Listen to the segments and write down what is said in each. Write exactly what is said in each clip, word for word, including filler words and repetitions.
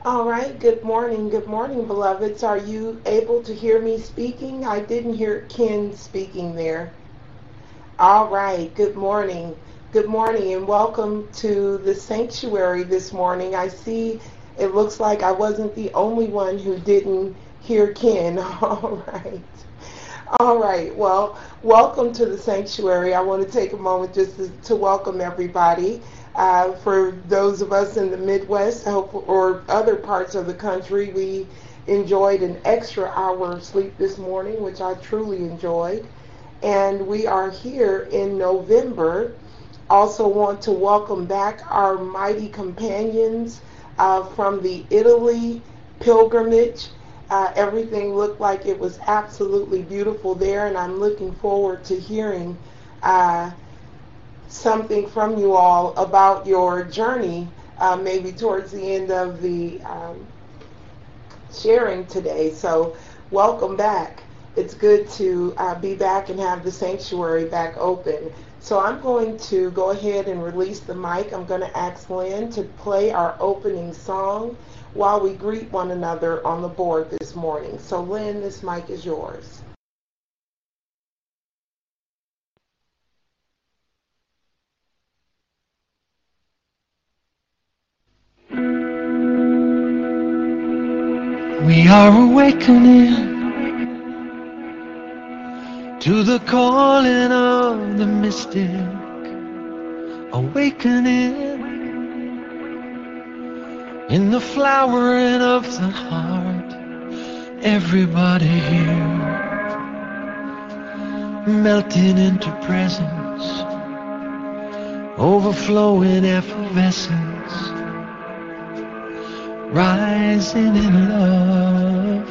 All right, good morning. Good morning, beloveds. Are you able to hear me speaking? I didn't hear Ken speaking there. All right, good morning. Good morning, and welcome to the sanctuary this morning. I see it looks like I wasn't the only one who didn't hear Ken. All right. All right. Well, welcome to the sanctuary. I want to take a moment just to, to welcome everybody. Uh, for those of us in the Midwest, I hope, or other parts of the country, we enjoyed an extra hour of sleep this morning, which I truly enjoyed. And we are here in November. Also want to welcome back our mighty companions uh, from the Italy pilgrimage. Uh, everything looked like it was absolutely beautiful there, and I'm looking forward to hearing uh, something from you all about your journey, uh, maybe towards the end of the um, sharing today. So welcome back. It's good to uh, be back and have the sanctuary back open. So I'm going to go ahead and release the mic. I'm going to ask Lynn to play our opening song while we greet one another on the board this morning. So Lynn, this mic is yours. We are awakening to the calling of the mystic, awakening in the flowering of the heart. Everybody here melting into presence, overflowing effervescence, rising in love.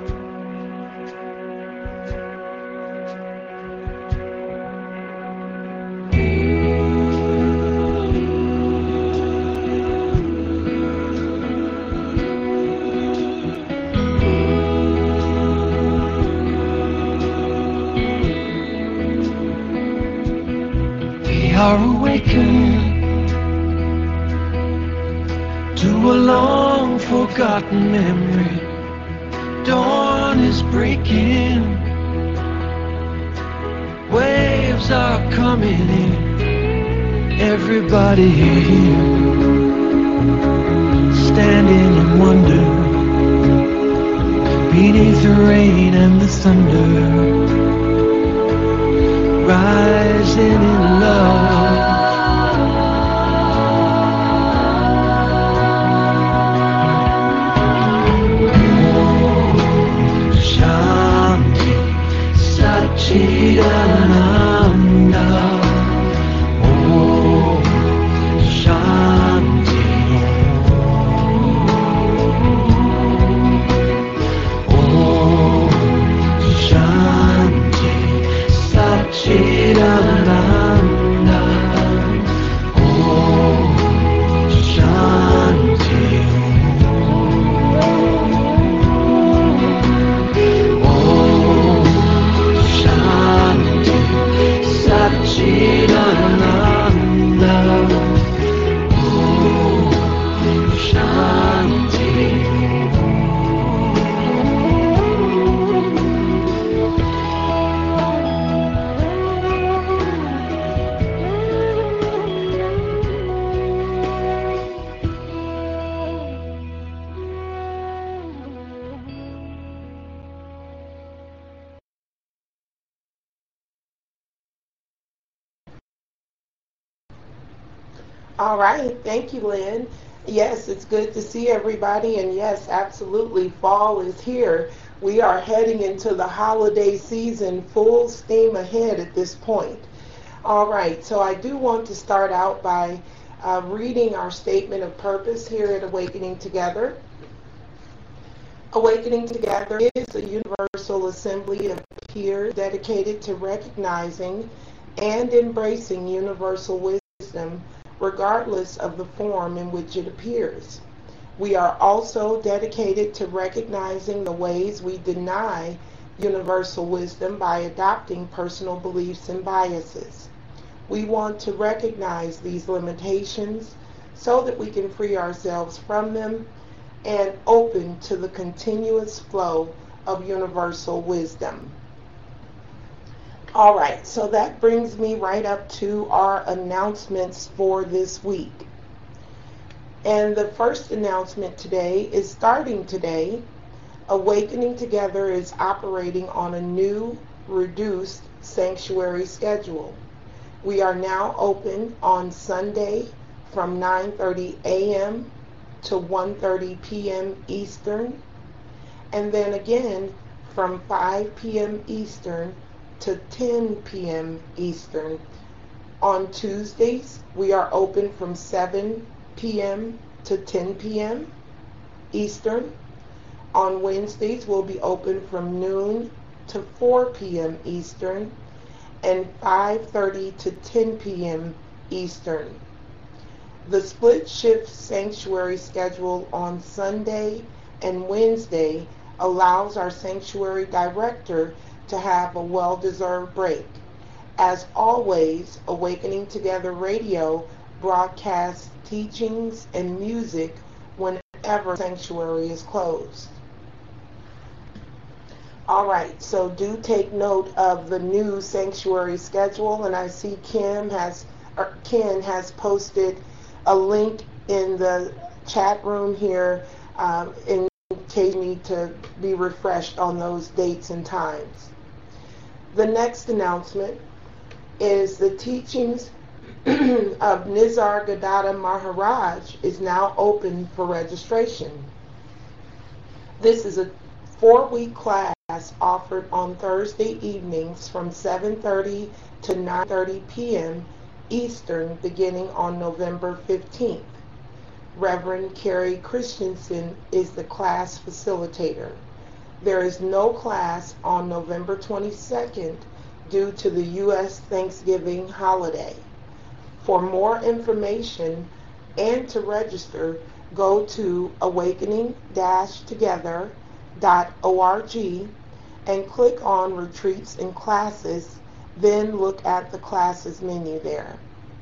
We are awakening to a long forgotten memory. Dawn is breaking, waves are coming in. Everybody here standing in wonder beneath the rain and the thunder, rising in love. Chidananda, Om Shanti, Om Shanti, Satchidananda, Om Shanti, Om Shanti, Satchidananda, Om Shanti. All right, thank you, Lynn. Yes, it's good to see everybody, and yes, absolutely, fall is here. We are heading into the holiday season full steam ahead at this point. All right, so I do want to start out by uh, reading our statement of purpose here at Awakening Together. Awakening Together is a universal assembly of peers dedicated to recognizing and embracing universal wisdom, regardless of the form in which it appears. We are also dedicated to recognizing the ways we deny universal wisdom by adopting personal beliefs and biases. We want to recognize these limitations so that we can free ourselves from them and open to the continuous flow of universal wisdom. All right, so that brings me right up to our announcements for this week. And the first announcement today is starting today. Awakening Together is operating on a new, reduced sanctuary schedule. We are now open on Sunday from nine thirty a.m. to one thirty p.m. Eastern, and then again from five p.m. Eastern to ten p.m. Eastern. On Tuesdays, we are open from seven p.m. to ten p.m. Eastern. On Wednesdays, we'll be open from noon to four p.m. Eastern and five thirty to ten p.m. Eastern. The split shift sanctuary schedule on Sunday and Wednesday allows our sanctuary director to have a well-deserved break. As always, Awakening Together Radio broadcasts teachings and music whenever sanctuary is closed. All right, so do take note of the new sanctuary schedule, and I see Kim has, or Ken has posted a link in the chat room here um, in case you need to be refreshed on those dates and times. The next announcement is the teachings of Nisargadatta Maharaj is now open for registration. This is a four-week class offered on Thursday evenings from seven thirty to nine thirty p.m. Eastern beginning on November fifteenth. Reverend Carrie Christensen is the class facilitator. There is no class on November twenty-second due to the U S Thanksgiving holiday. For more information and to register, go to awakening dash together dot org and click on Retreats and Classes, then look at the classes menu there.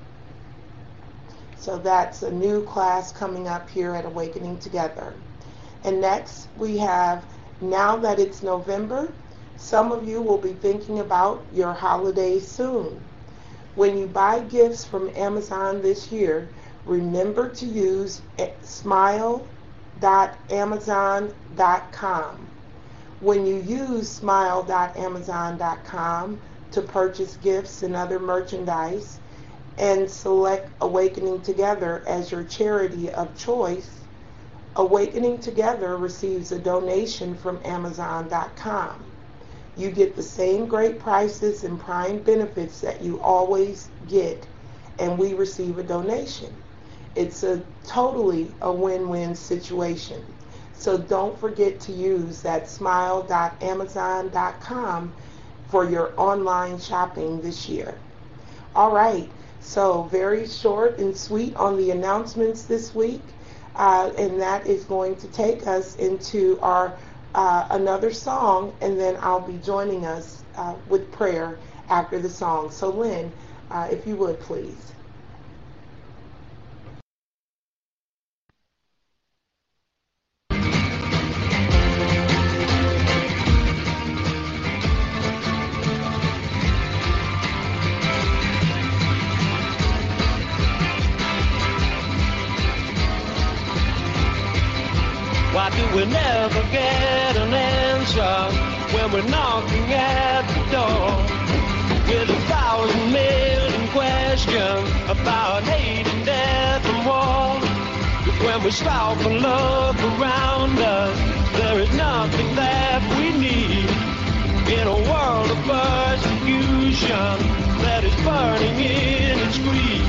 So that's a new class coming up here at Awakening Together. And next we have, now that it's November, some of you will be thinking about your holidays soon. When you buy gifts from Amazon this year, remember to use smile dot amazon dot com. When you use smile dot amazon dot com to purchase gifts and other merchandise and select Awakening Together as your charity of choice, Awakening Together receives a donation from amazon dot com. You get the same great prices and prime benefits that you always get, and we receive a donation. It's a totally a win-win situation. So don't forget to use that smile dot amazon dot com for your online shopping this year. All right, so very short and sweet on the announcements this week, uh, and that is going to take us into our uh, another song, and then I'll be joining us uh, with prayer after the song. So Lynn, uh, if you would please. Why do we never get an answer when we're knocking at the door with a thousand million questions about hate and death and war? When we stop and look around us, there is nothing that we need in a world of persecution that is burning in its greed.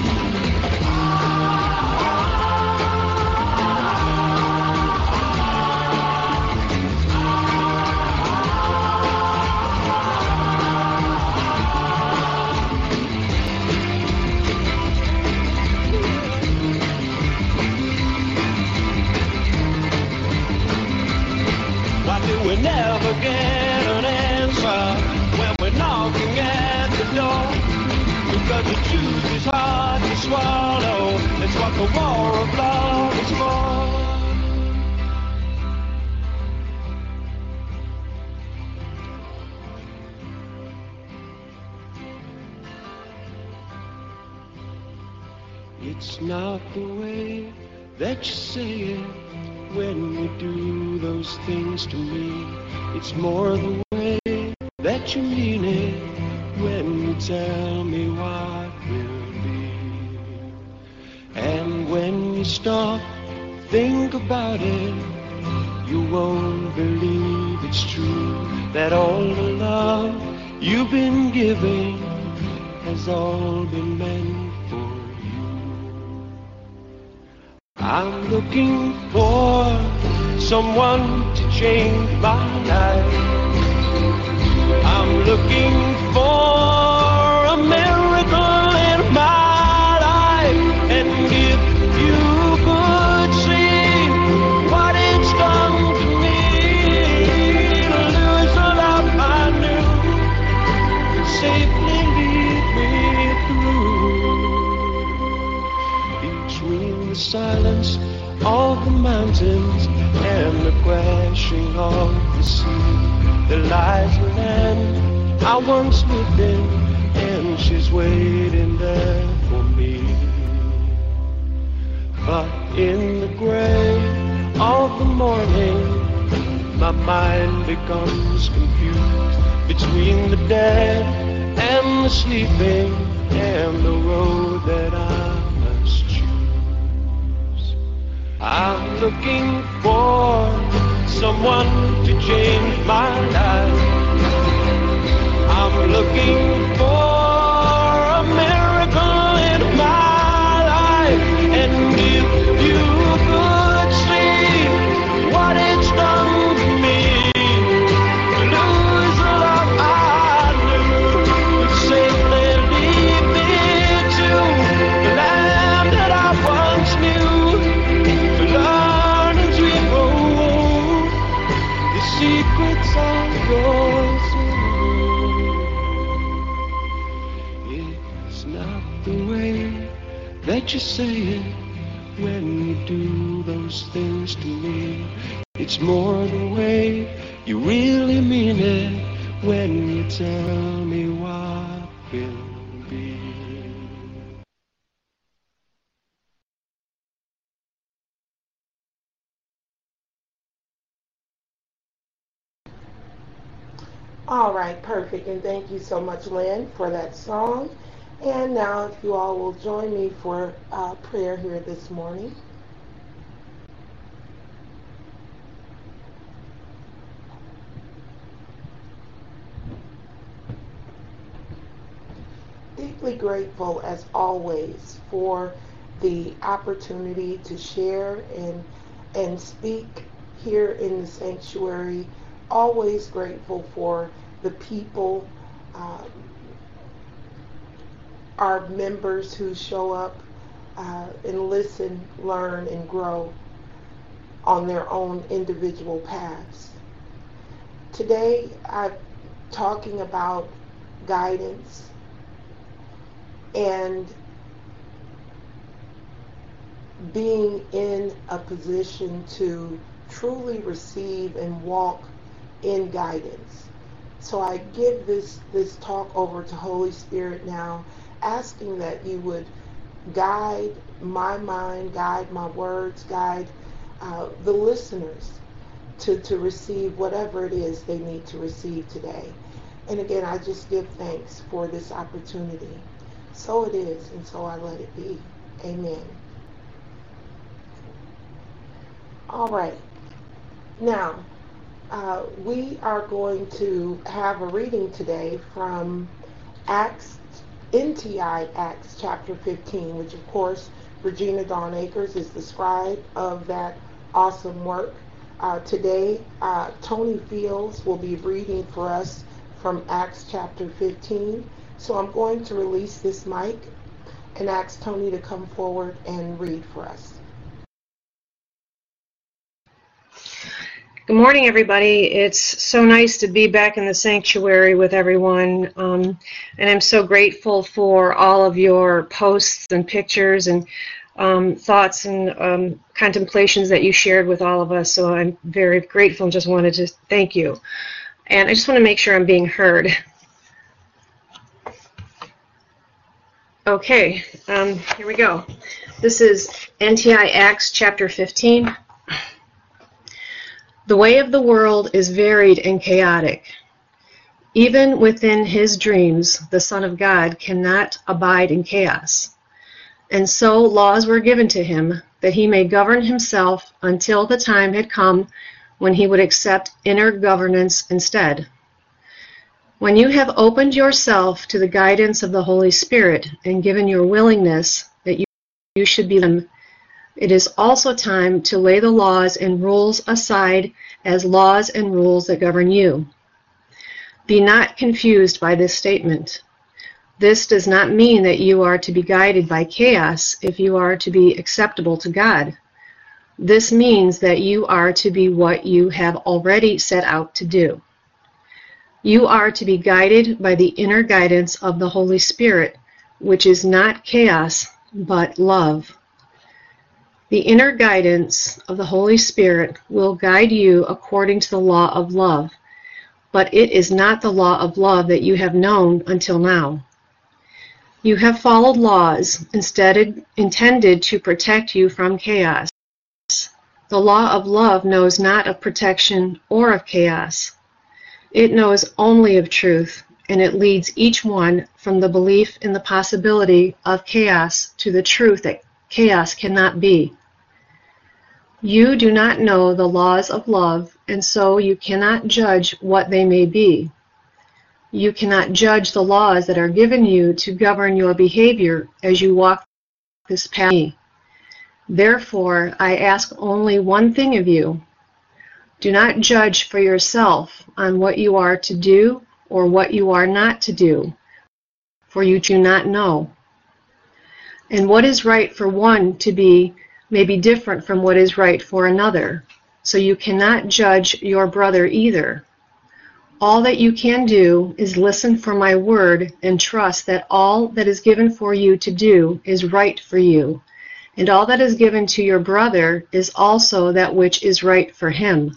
We never get an answer when we're knocking at the door, because the truth is hard to swallow. It's what the war of love is for. It's not the way that you say it when you do those things to me. It's more the way that you mean it when you tell me what will be. And when you stop, think about it, you won't believe it's true, that all the love you've been giving has all been meant for you. I'm looking for someone to change my life. I'm looking for a miracle in my life. And if you could see what it's done to me, to lose the love I knew, and safely lead me through. Between the silence of the mountains and the crashing of the sea, there lies a land I once lived in, and she's waiting there for me. But in the gray of the morning, my mind becomes confused between the dead and the sleeping, and the road that I must choose. I'm looking for someone to change my life. I'm looking for a miracle in my life. And if you could see what it's done to me, to lose the love I knew, would safely lead me to the land that I once knew, to learn as we grow the secrets of your soul. It's not the way that you say it when you do those things to me. It's more the way you really mean it when you tell me what will be. All right, perfect. And thank you so much, Lynn, for that song. And now if you all will join me for uh, prayer here this morning. Deeply grateful as always for the opportunity to share and and speak here in the sanctuary. Always grateful for the people, uh, our members who show up uh, and listen, learn, and grow on their own individual paths. Today, I'm talking about guidance and being in a position to truly receive and walk in guidance. So I give this, this talk over to Holy Spirit now, asking that you would guide my mind, guide my words, guide uh, the listeners to, to receive whatever it is they need to receive today. And again, I just give thanks for this opportunity. So it is, and so I let it be. Amen. All right. Now, uh, we are going to have a reading today from Acts, N T I Acts chapter fifteen, which of course Regina Dawn Akers is the scribe of that awesome work. Uh, today, uh, Tony Fields will be reading for us from Acts chapter fifteen. So I'm going to release this mic and ask Tony to come forward and read for us. Good morning, everybody. It's so nice to be back in the sanctuary with everyone, um, and I'm so grateful for all of your posts and pictures and um, thoughts and um, contemplations that you shared with all of us. So I'm very grateful and just wanted to thank you. And I just want to make sure I'm being heard. Okay, um, here we go. This is N T I Acts chapter fifteen. The way of the world is varied and chaotic. Even within his dreams, the Son of God cannot abide in chaos. And so laws were given to him that he may govern himself until the time had come when he would accept inner governance instead. When you have opened yourself to the guidance of the Holy Spirit and given your willingness that you, you should be them, it is also time to lay the laws and rules aside as laws and rules that govern you. Be not confused by this statement. This does not mean that you are to be guided by chaos if you are to be acceptable to God. This means that you are to be what you have already set out to do. You are to be guided by the inner guidance of the Holy Spirit, which is not chaos, but love. The inner guidance of the Holy Spirit will guide you according to the law of love, but it is not the law of love that you have known until now. You have followed laws instead intended to protect you from chaos. The law of love knows not of protection or of chaos. It knows only of truth, and it leads each one from the belief in the possibility of chaos to the truth that chaos cannot be. You do not know the laws of love, and so you cannot judge what they may be. You cannot judge the laws that are given you to govern your behavior as you walk this path. Therefore, I ask only one thing of you. Do not judge for yourself on what you are to do or what you are not to do, for you do not know. And what is right for one to be may be different from what is right for another, so you cannot judge your brother either. All that you can do is listen for my word and trust that all that is given for you to do is right for you, and all that is given to your brother is also that which is right for him.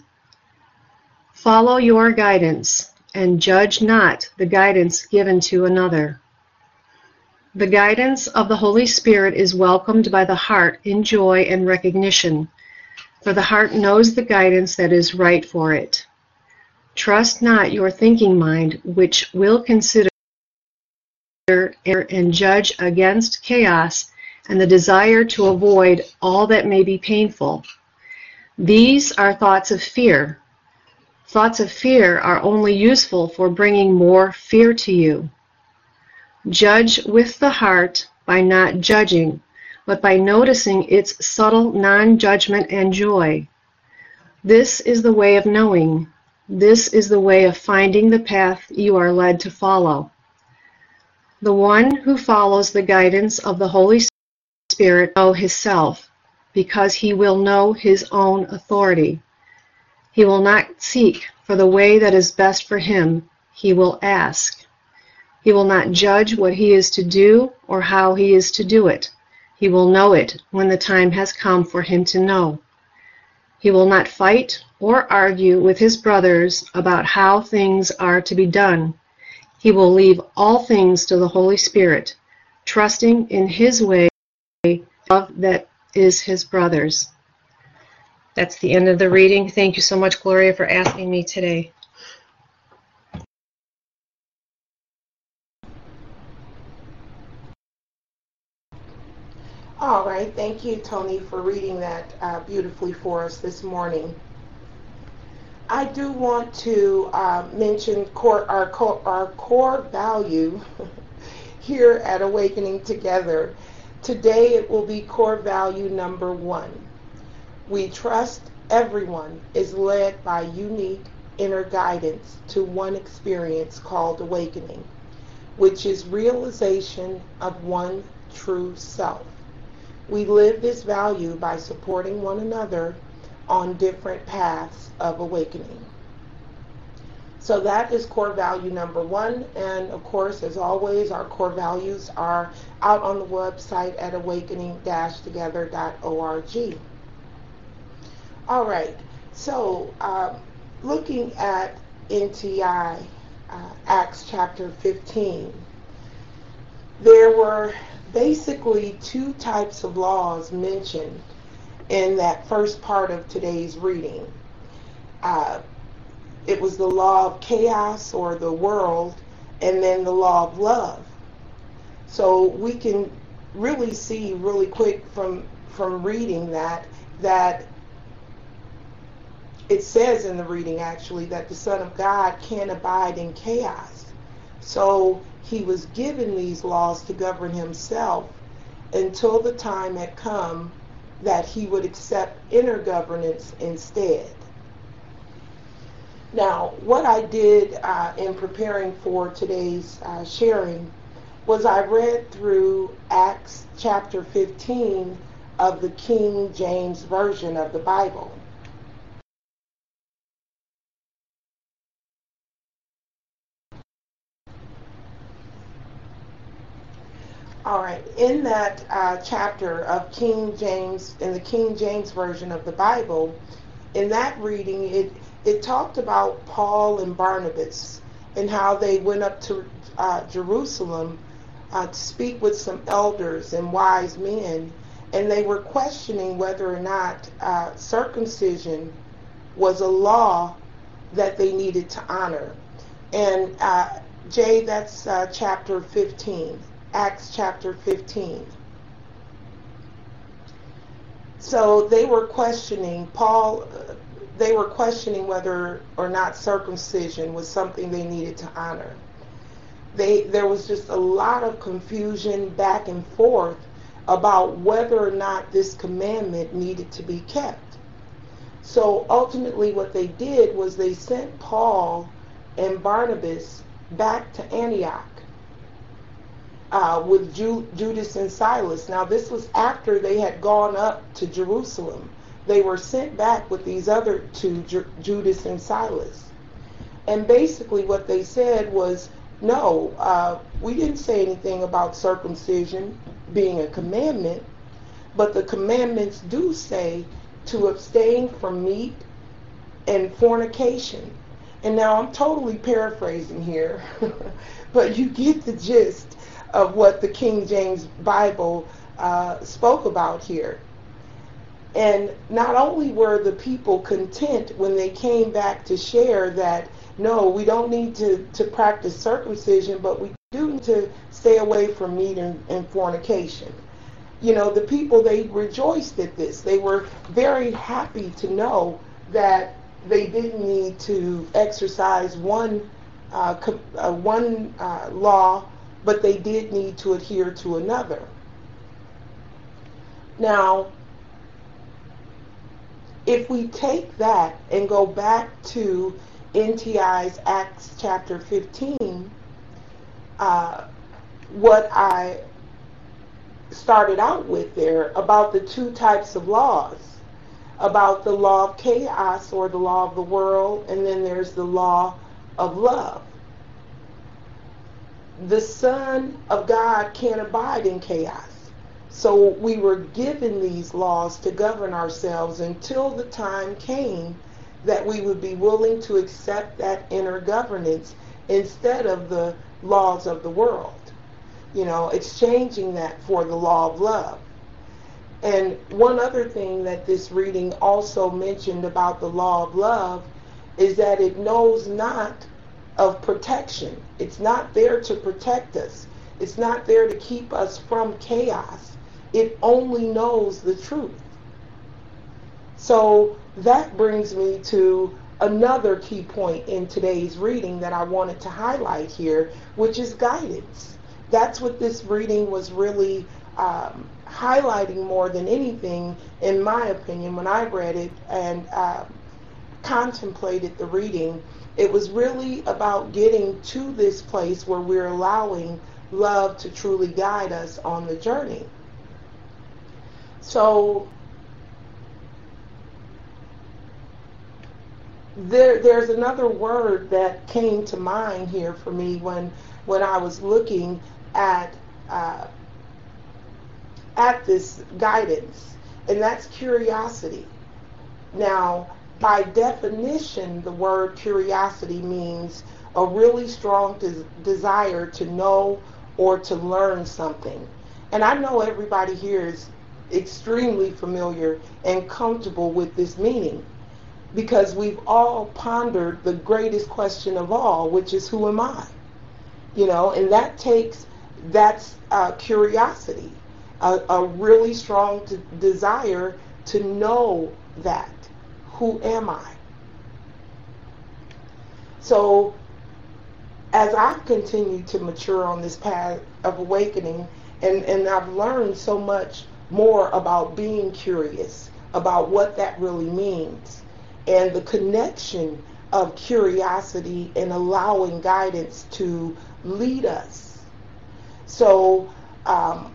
Follow your guidance, and judge not the guidance given to another. The guidance of the Holy Spirit is welcomed by the heart in joy and recognition, for the heart knows the guidance that is right for it. Trust not your thinking mind, which will consider and judge against chaos and the desire to avoid all that may be painful. These are thoughts of fear. Thoughts of fear are only useful for bringing more fear to you. Judge with the heart by not judging, but by noticing its subtle non-judgment and joy. This is the way of knowing. This is the way of finding the path you are led to follow. The one who follows the guidance of the Holy Spirit will know himself, because he will know his own authority. He will not seek for the way that is best for him. He will ask. He will not judge what he is to do or how he is to do it. He will know it when the time has come for him to know. He will not fight or argue with his brothers about how things are to be done. He will leave all things to the Holy Spirit, trusting in his way of that is his brother's. That's the end of the reading. Thank you so much, Gloria, for asking me today. All right. Thank you, Tony, for reading that uh, beautifully for us this morning. I do want to uh, mention core, our, core, our core value here at Awakening Together. Today it will be core value number one. We trust everyone is led by unique inner guidance to one experience called awakening, which is realization of one true self. We live this value by supporting one another on different paths of awakening. So that is core value number one. And of course, as always, our core values are out on the website at awakening dash together dot org. All right, so uh, looking at N T I, uh, Acts chapter fifteen, there were basically two types of laws mentioned in that first part of today's reading. Uh, it was the law of chaos or the world, and then the law of love. So we can really see really quick from from reading that that it says in the reading actually that the Son of God can't abide in chaos. So he was given these laws to govern himself until the time had come that he would accept inner governance instead. Now, what I did uh, in preparing for today's uh, sharing was I read through Acts chapter fifteen of the King James Version of the Bible. All right, in that uh, chapter of King James, in the King James Version of the Bible, in that reading, it, it talked about Paul and Barnabas and how they went up to uh, Jerusalem uh, to speak with some elders and wise men, and they were questioning whether or not uh, circumcision was a law that they needed to honor. And uh, Jay, that's uh, chapter fifteen. Acts chapter fifteen. So they were questioning, Paul, uh, they were questioning whether or not circumcision was something they needed to honor. They, there was just a lot of confusion back and forth about whether or not this commandment needed to be kept. So ultimately what they did was they sent Paul and Barnabas back to Antioch. Uh, with Ju- Judas and Silas. Now this was after they had gone up to Jerusalem. They were sent back with these other two, Ju- Judas and Silas. And basically what they said was, no, uh, we didn't say anything about circumcision being a commandment, but the commandments do say to abstain from meat and fornication. And now I'm totally paraphrasing here, but you get the gist of what the King James Bible uh, spoke about here. And not only were the people content when they came back to share that, no, we don't need to, to practice circumcision, but we do need to stay away from meat and, and fornication. You know, the people, they rejoiced at this. They were very happy to know that they didn't need to exercise one, uh, co- uh, one uh, law, but they did need to adhere to another. Now, if we take that and go back to N T I's Acts chapter fifteen, uh, what I started out with there about the two types of laws, about the law of chaos or the law of the world, and then there's the law of love. The Son of God can't abide in chaos. So we were given these laws to govern ourselves until the time came that we would be willing to accept that inner governance instead of the laws of the world. You know, exchanging that for the law of love. And one other thing that this reading also mentioned about the law of love is that it knows not of protection. It's not there to protect us. It's not there to keep us from chaos. It only knows the truth. So that brings me to another key point in today's reading that I wanted to highlight here, which is guidance. That's what this reading was really um, highlighting more than anything, in my opinion, when I read it and uh, contemplated the reading. It was really about getting to this place where we're allowing love to truly guide us on the journey. So there, there's another word that came to mind here for me when when I was looking at uh, at this guidance, and that's curiosity. Now, by definition, the word curiosity means a really strong des- desire to know or to learn something. And I know everybody here is extremely familiar and comfortable with this meaning, because we've all pondered the greatest question of all, which is, who am I? You know, and that takes, that's uh, curiosity, a, a really strong t- desire to know that. Who am I? So as I've continued to mature on this path of awakening, and, and I've learned so much more about being curious, about what that really means, and the connection of curiosity and allowing guidance to lead us. So um,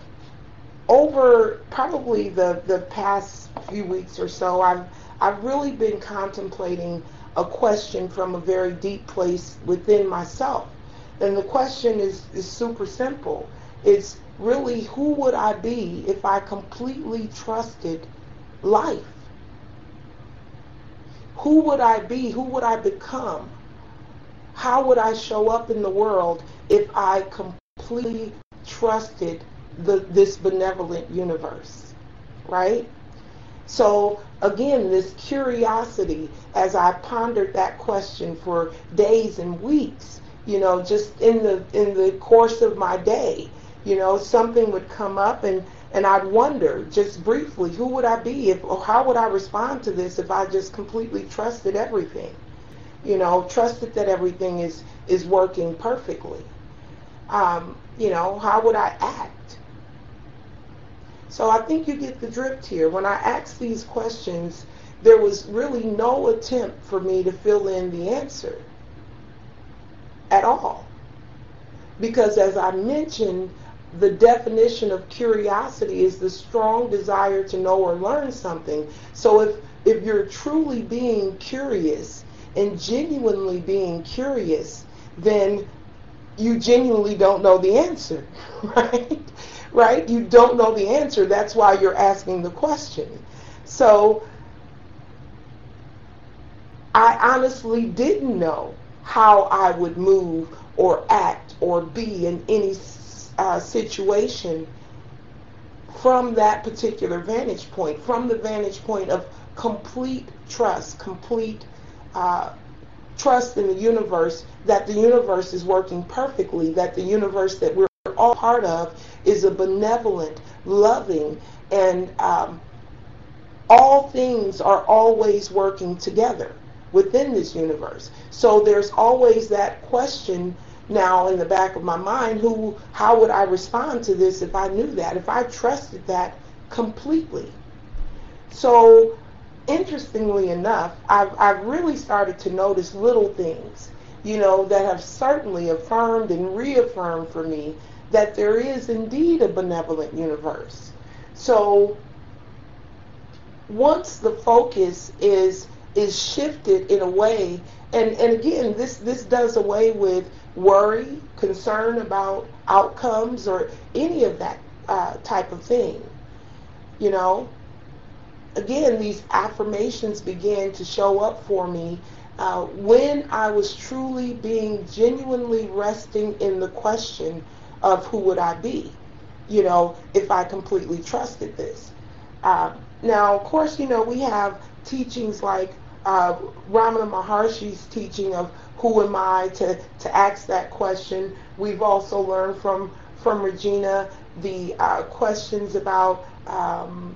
over probably the, the past few weeks or so, I've, I've really been contemplating a question from a very deep place within myself. And the question is, is super simple. It's really, who would I be if I completely trusted life? Who would I be? Who would I become? How would I show up in the world if I completely trusted the, this benevolent universe, right? So again, this curiosity, as I pondered that question for days and weeks, you know, just in the in the course of my day, you know, something would come up, and and I'd wonder just briefly, who would I be if, or how would I respond to this if I just completely trusted everything, you know, trusted that everything is is working perfectly. Um, you know, how would I act? So I think you get the drift here. When I asked these questions, there was really no attempt for me to fill in the answer at all. Because as I mentioned, the definition of curiosity is the strong desire to know or learn something. So if, if you're truly being curious and genuinely being curious, then you genuinely don't know the answer, right? Right? You don't know the answer. That's why you're asking the question. So I honestly didn't know how I would move or act or be in any uh, situation from that particular vantage point, from the vantage point of complete trust, complete uh, trust in the universe, that the universe is working perfectly, that the universe that we're all part of is a benevolent, loving, and um, all things are always working together within this universe. So there's always that question now in the back of my mind, who, how would I respond to this if I knew that, if I trusted that completely? So interestingly enough, I've, I've really started to notice little things, you know, that have certainly affirmed and reaffirmed for me that there is indeed a benevolent universe. So once the focus is is shifted in a way, and, and again, this, this does away with worry, concern about outcomes, or any of that uh, type of thing. You know, again, these affirmations began to show up for me uh, when I was truly being genuinely resting in the question of who would I be, you know, if I completely trusted this. Uh, now, of course, you know, we have teachings like uh, Ramana Maharshi's teaching of who am I, to, to ask that question. We've also learned from, from Regina the uh, questions about um,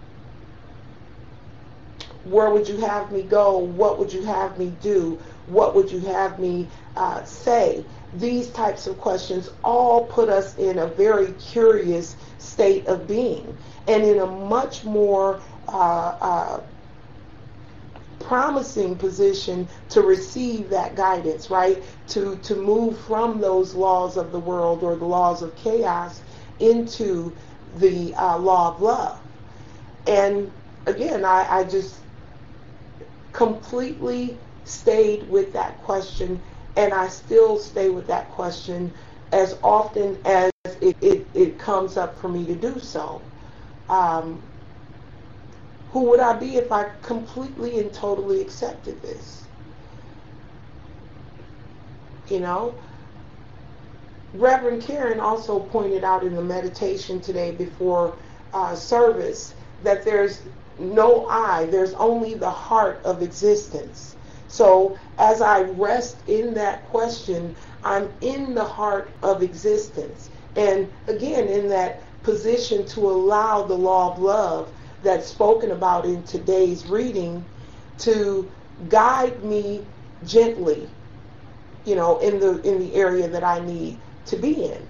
where would you have me go, what would you have me do, what would you have me uh, say. These types of questions all put us in a very curious state of being, and in a much more uh, uh, promising position to receive that guidance, right? To, to move from those laws of the world or the laws of chaos into the uh, law of love. And again, I, I just completely stayed with that question, and I still stay with that question as often as it, it, it comes up for me to do so. Um, who would I be if I completely and totally accepted this? You know? Reverend Karen also pointed out in the meditation today before uh, service that there's no I, there's only the heart of existence. So as I rest in that question, I'm in the heart of existence. And again, in that position to allow the law of love that's spoken about in today's reading to guide me gently, you know, in the in the area that I need to be in.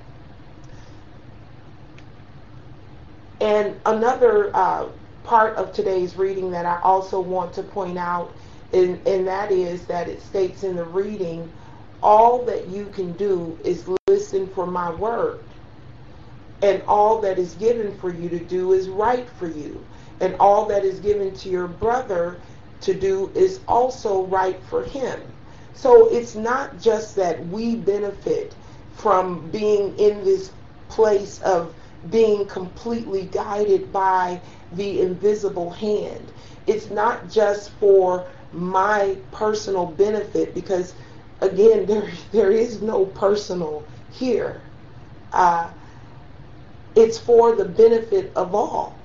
And another uh, part of today's reading that I also want to point out, and, and that is that it states in the reading, all that you can do is listen for my word. And all that is given for you to do is right for you. And all that is given to your brother to do is also right for him. So it's not just that we benefit from being in this place of being completely guided by the invisible hand. It's not just for my personal benefit, because again, there there is no personal here. Uh, it's for the benefit of all.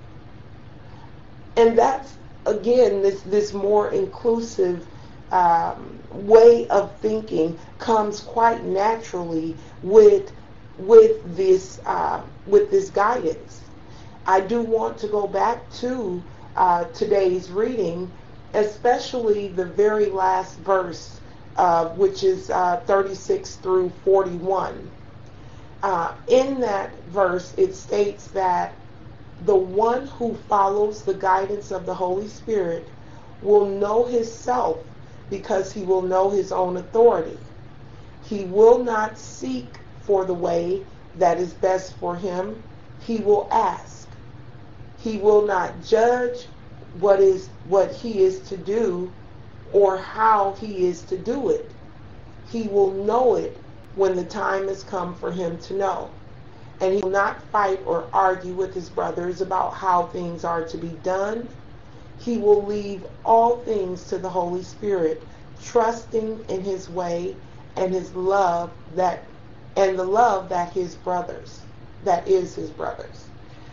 And that's, again, this, this more inclusive um, way of thinking comes quite naturally with with this uh, with this guidance. I do want to go back to uh, today's reading, especially the very last verse, uh, which is uh, thirty-six through forty-one. Uh, in that verse, it states that the one who follows the guidance of the Holy Spirit will know himself, because he will know his own authority. He will not seek for the way that is best for him. He will ask. He will not judge what is what he is to do or how he is to do it. He will know it when the time has come for him to know. And he will not fight or argue with his brothers about how things are to be done. He will leave all things to the Holy Spirit, trusting in his way and his love that and the love that his brothers, that is his brothers.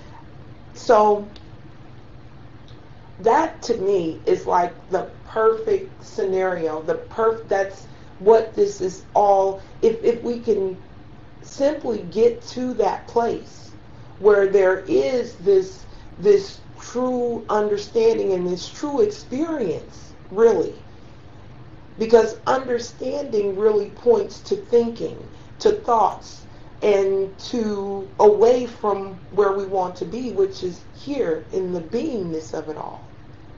So that to me is like the perfect scenario. The perf that's what this is all. If if we can simply get to that place where there is this this true understanding and this true experience, really, because understanding really points to thinking, to thoughts, and to away from where we want to be, which is here in the beingness of it all.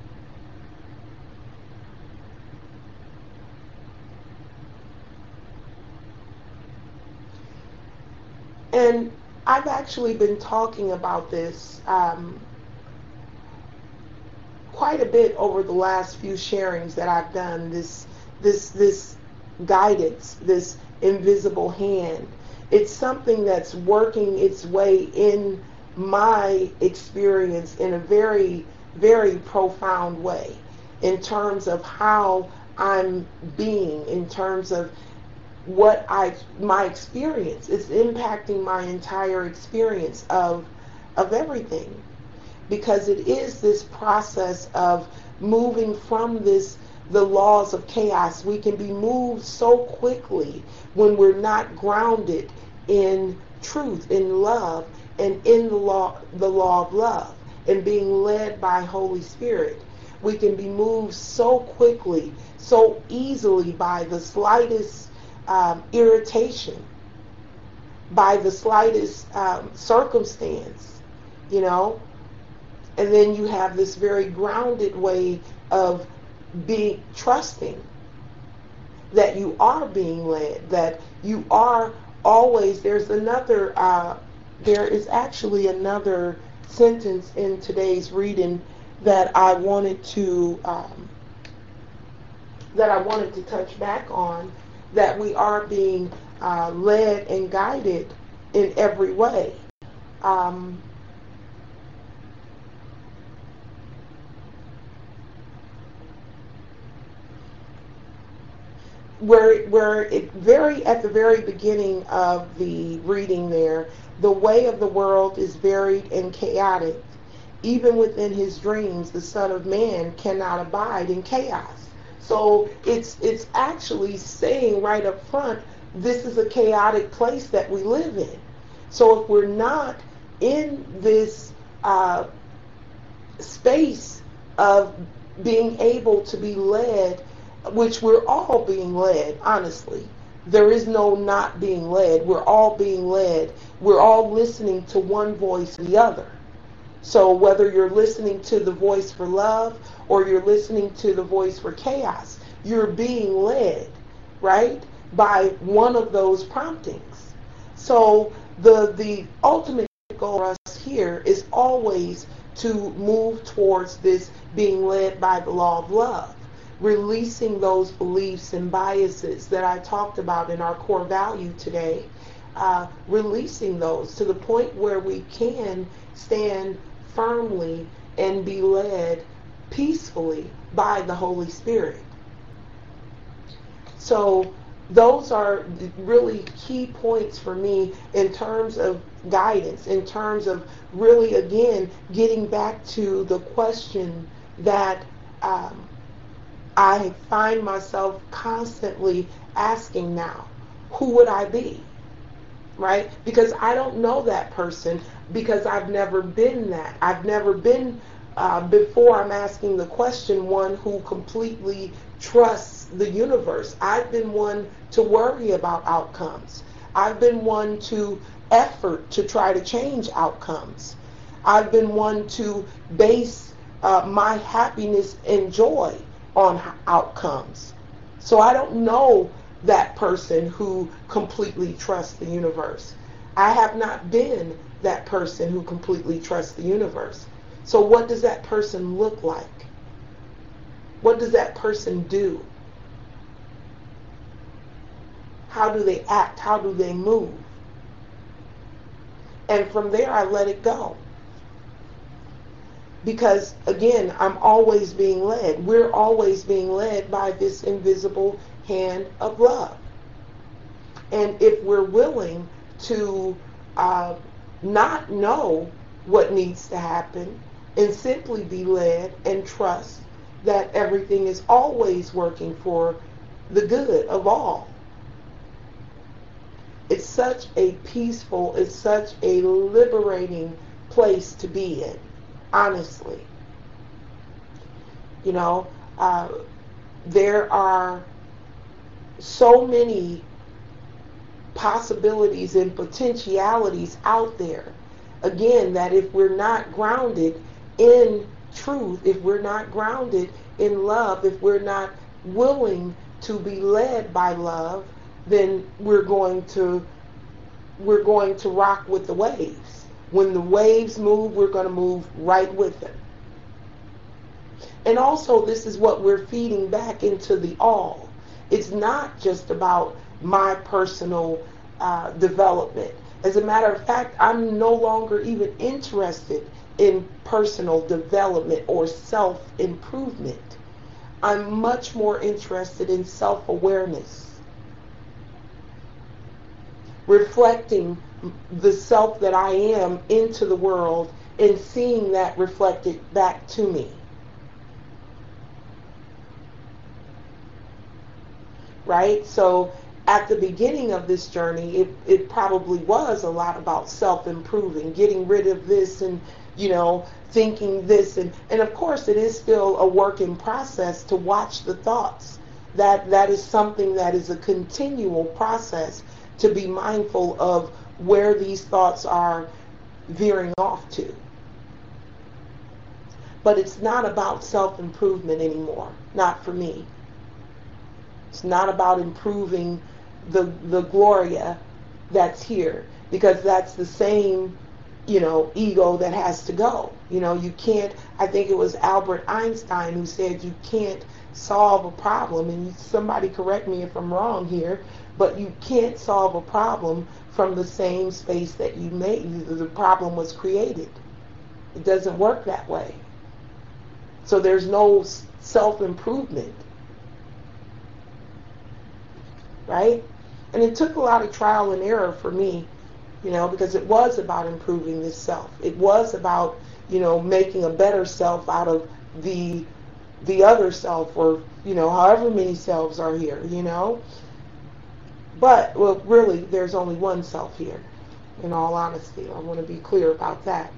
And I've actually been talking about this um, quite a bit over the last few sharings that I've done. This, this, this guidance, this invisible hand. It's something that's working its way in my experience in a very, very profound way, in terms of how I'm being, in terms of what I, my experience is impacting my entire experience of, of everything. Because it is this process of moving from this, the laws of chaos. We can be moved so quickly when we're not grounded in truth, in love, and in the law, the law of love, and being led by Holy Spirit. We can be moved so quickly, so easily by the slightest Um, irritation, by the slightest um, circumstance, you know, and then you have this very grounded way of being trusting that you are being led, that you are always. There's another. Uh, there is actually another sentence in today's reading that I wanted to um, that I wanted to touch back on. That we are being uh, led and guided in every way. Um, where where it very at the very beginning of the reading there, the way of the world is varied and chaotic. Even within his dreams, the Son of Man cannot abide in chaos. So it's it's actually saying right up front, this is a chaotic place that we live in. So if we're not in this uh, space of being able to be led, which we're all being led, honestly. There is no not being led. We're all being led. We're all listening to one voice or the other. So whether you're listening to the voice for love or you're listening to the voice for chaos, you're being led, right, by one of those promptings. So the the ultimate goal for us here is always to move towards this being led by the law of love, releasing those beliefs and biases that I talked about in our core value today, uh, releasing those to the point where we can stand firmly and be led peacefully by the Holy Spirit. So those are really key points for me in terms of guidance, in terms of really, again, getting back to the question that um, I find myself constantly asking now. Who would I be? Right? Because I don't know that person, because I've never been that. I've never been, uh, before I'm asking the question, one who completely trusts the universe. I've been one to worry about outcomes. I've been one to effort to try to change outcomes. I've been one to base uh, my happiness and joy on outcomes. So I don't know that person who completely trusts the universe. I have not been that person who completely trusts the universe. So what does that person look like? What does that person do? How do they act? How do they move? And from there, I let it go. Because, again, I'm always being led. We're always being led by this invisible hand of love. And if we're willing to uh, not know what needs to happen and simply be led and trust that everything is always working for the good of all. It's such a peaceful, it's such a liberating place to be in, honestly. You know, uh, there are so many possibilities and potentialities out there, again, that if we're not grounded in truth, if we're not grounded in love, if we're not willing to be led by love, then we're going to we're going to rock with the waves. When the waves move, we're going to move right with them. And also, this is what we're feeding back into the all. It's not just about my personal uh, development. As a matter of fact, I'm no longer even interested in personal development or self-improvement. I'm much more interested in self-awareness. Reflecting the self that I am into the world and seeing that reflected back to me. Right? So at the beginning of this journey, it, it probably was a lot about self-improving, getting rid of this and, you know, thinking this. And, and of course, it is still a work in process to watch the thoughts. That that is something that is a continual process, to be mindful of where these thoughts are veering off to. But it's not about self-improvement anymore, not for me. It's not about improving the the Gloria that's here, because that's the same, you know, ego that has to go. You know, you can't, I think it was Albert Einstein who said you can't solve a problem, and somebody correct me if I'm wrong here, but you can't solve a problem from the same space that you made, the problem was created. It doesn't work that way. So there's no self-improvement. right? And it took a lot of trial and error for me, you know, because it was about improving this self. It was about, you know, making a better self out of the the other self, or, you know, however many selves are here, you know. But, well, really, there's only one self here, in all honesty. I want to be clear about that.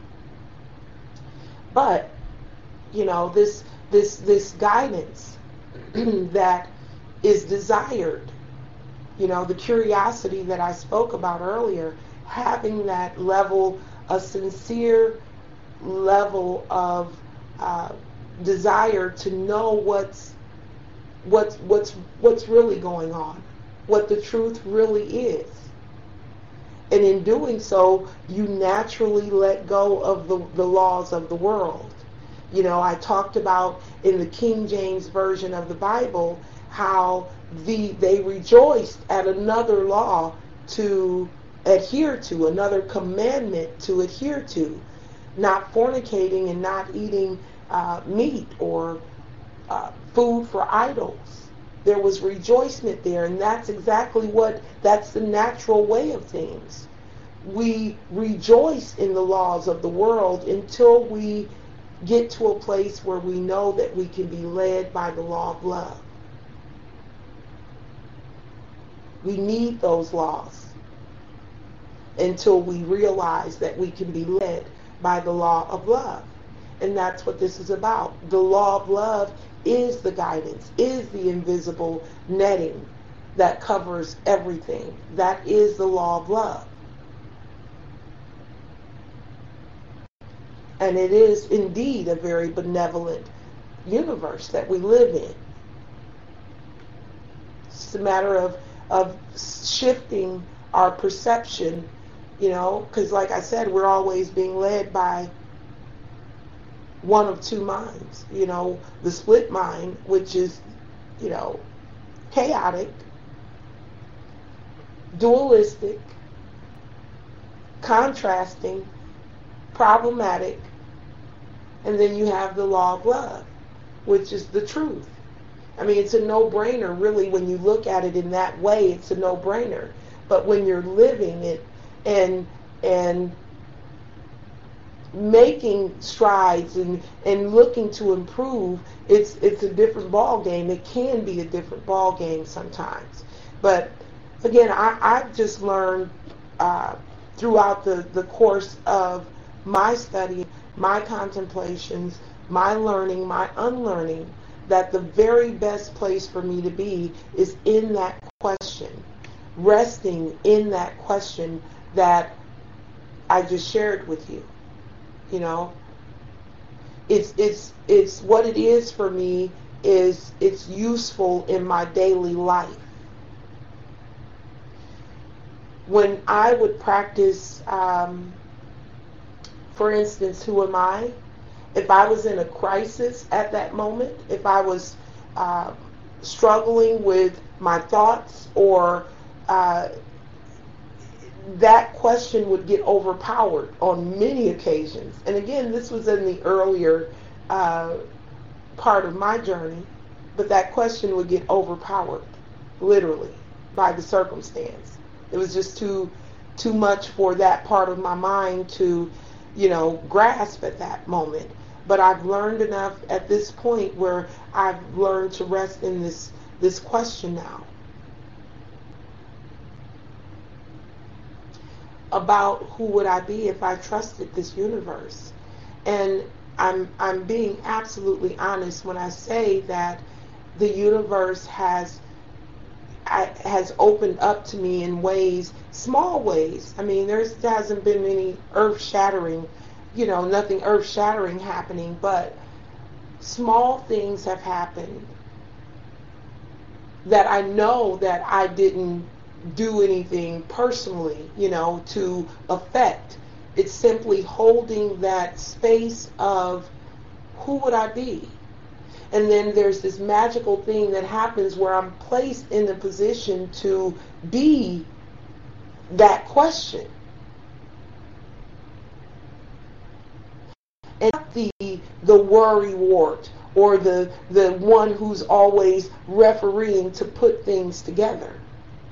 But, you know, this this this guidance that is desired, you know, the curiosity that I spoke about earlier, having that level, a sincere level of uh, desire to know what's what's what's what's really going on, what the truth really is. And in doing so, you naturally let go of the, the laws of the world. You know, I talked about in the King James Version of the Bible how the they rejoiced at another law to adhere to, another commandment to adhere to, not fornicating and not eating uh, meat or uh, food for idols. There was rejoicement there, and that's exactly what, that's the natural way of things. We rejoice in the laws of the world until we get to a place where we know that we can be led by the law of love. We need those laws until we realize that we can be led by the law of love. And that's what this is about. The law of love is the guidance, is the invisible netting that covers everything. That is the law of love. And it is indeed a very benevolent universe that we live in. It's a matter of, of shifting our perception, you know, because like I said, we're always being led by one of two minds. You know, the split mind, which is, you know, chaotic, dualistic, contrasting, problematic, and then you have the law of love, which is the truth. I mean, it's a no-brainer, really, when you look at it in that way. It's a no-brainer. But when you're living it and and making strides and, and looking to improve, it's it's a different ball game. It can be a different ball game sometimes. But again, I, I've just learned uh, throughout the, the course of my study, my contemplations, my learning, my unlearning, that the very best place for me to be is in that question, resting in that question that I just shared with you. You know, it's it's it's what it is for me is it's useful in my daily life. When I would practice, um, for instance, who am I? If I was in a crisis at that moment, if I was uh, struggling with my thoughts, or uh, that question would get overpowered on many occasions. And again, this was in the earlier uh, part of my journey, but that question would get overpowered, literally, by the circumstance. It was just too too much for that part of my mind to, you know, grasp at that moment. But I've learned enough at this point where I've learned to rest in this this question now about who would I be if I trusted this universe. And I'm I'm being absolutely honest when I say that the universe has I, has opened up to me in ways, small ways. I mean, there's, there hasn't been any earth-shattering, you know, nothing earth-shattering happening, but small things have happened that I know that I didn't do anything personally, you know, to affect. It's simply holding that space of who would I be? And then there's this magical thing that happens where I'm placed in the position to be that question. And not the the worrywart or the the one who's always refereeing to put things together.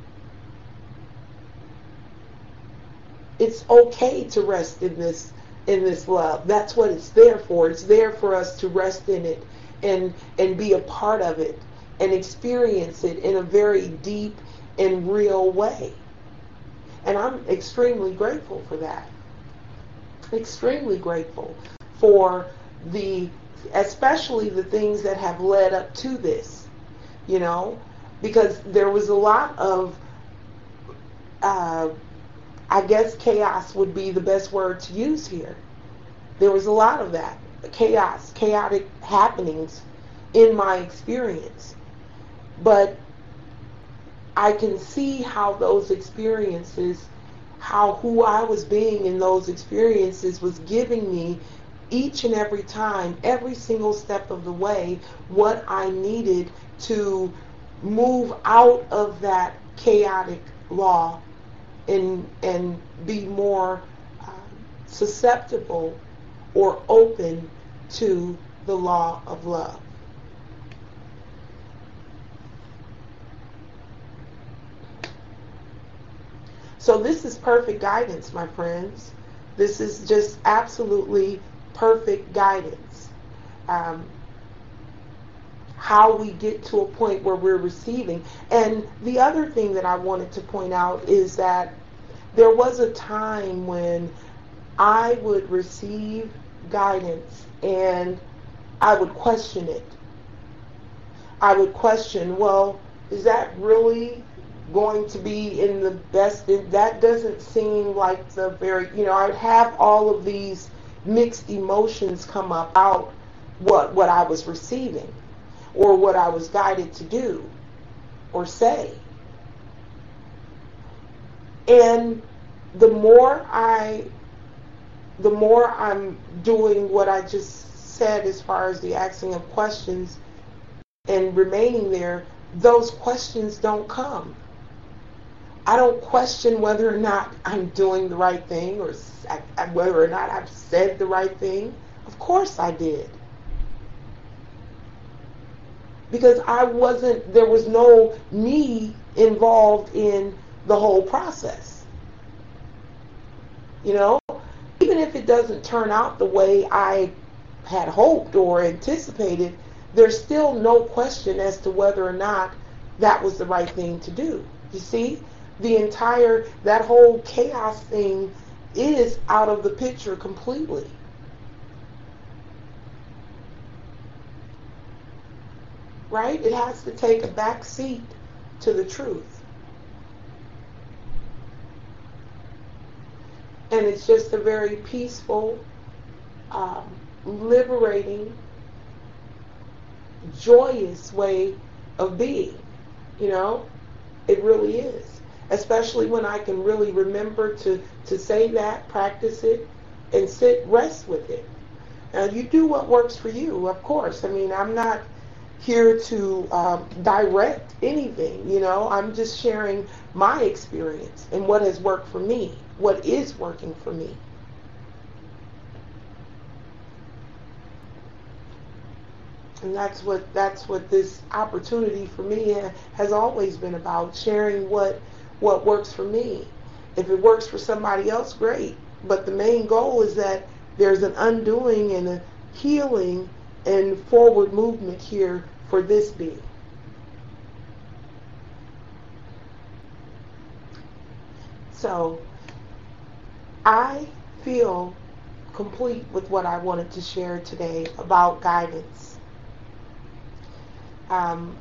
it's okay to rest in this in this love. That's what it's there for. It's there for us to rest in it and and be a part of it and experience it in a very deep and real way. And I'm extremely grateful for that. Extremely grateful for the, especially the things that have led up to this, you know, because there was a lot of, uh, I guess chaos would be the best word to use here. There was a lot of that, chaos, chaotic happenings in my experience. But I can see how those experiences, how who I was being in those experiences was giving me each and every time, every single step of the way, what I needed to move out of that chaotic law and and be more uh, susceptible or open to the law of love. So this is perfect guidance, my friends. This is just absolutely perfect guidance. Um, how we get to a point where we're receiving. And the other thing that I wanted to point out is that there was a time when I would receive guidance and I would question it. I would question, well, is that really going to be in the best? That doesn't seem like the very, you know, I'd have all of these mixed emotions come up out what what I was receiving or what I was guided to do or say. And the more I the more I'm doing what I just said as far as the asking of questions and remaining there, those questions don't come. I don't question whether or not I'm doing the right thing or whether or not I've said the right thing. Of course I did. Because I wasn't, there was no me involved in the whole process. You know, even if it doesn't turn out the way I had hoped or anticipated, there's still no question as to whether or not that was the right thing to do. You see? The entire, that whole chaos thing is out of the picture completely. Right? It has to take a back seat to the truth. And it's just a very peaceful, um, liberating, joyous way of being. You know? It really is. Especially when I can really remember to, to say that, practice it, and sit, rest with it. Now, you do what works for you, of course. I mean, I'm not here to um, direct anything, you know. I'm just sharing my experience and what has worked for me, what is working for me. And that's what that's what this opportunity for me has always been about, sharing what what works for me. If it works for somebody else, great. But the main goal is that there's an undoing and a healing and forward movement here for this being. So I feel complete with what I wanted to share today about guidance. Um,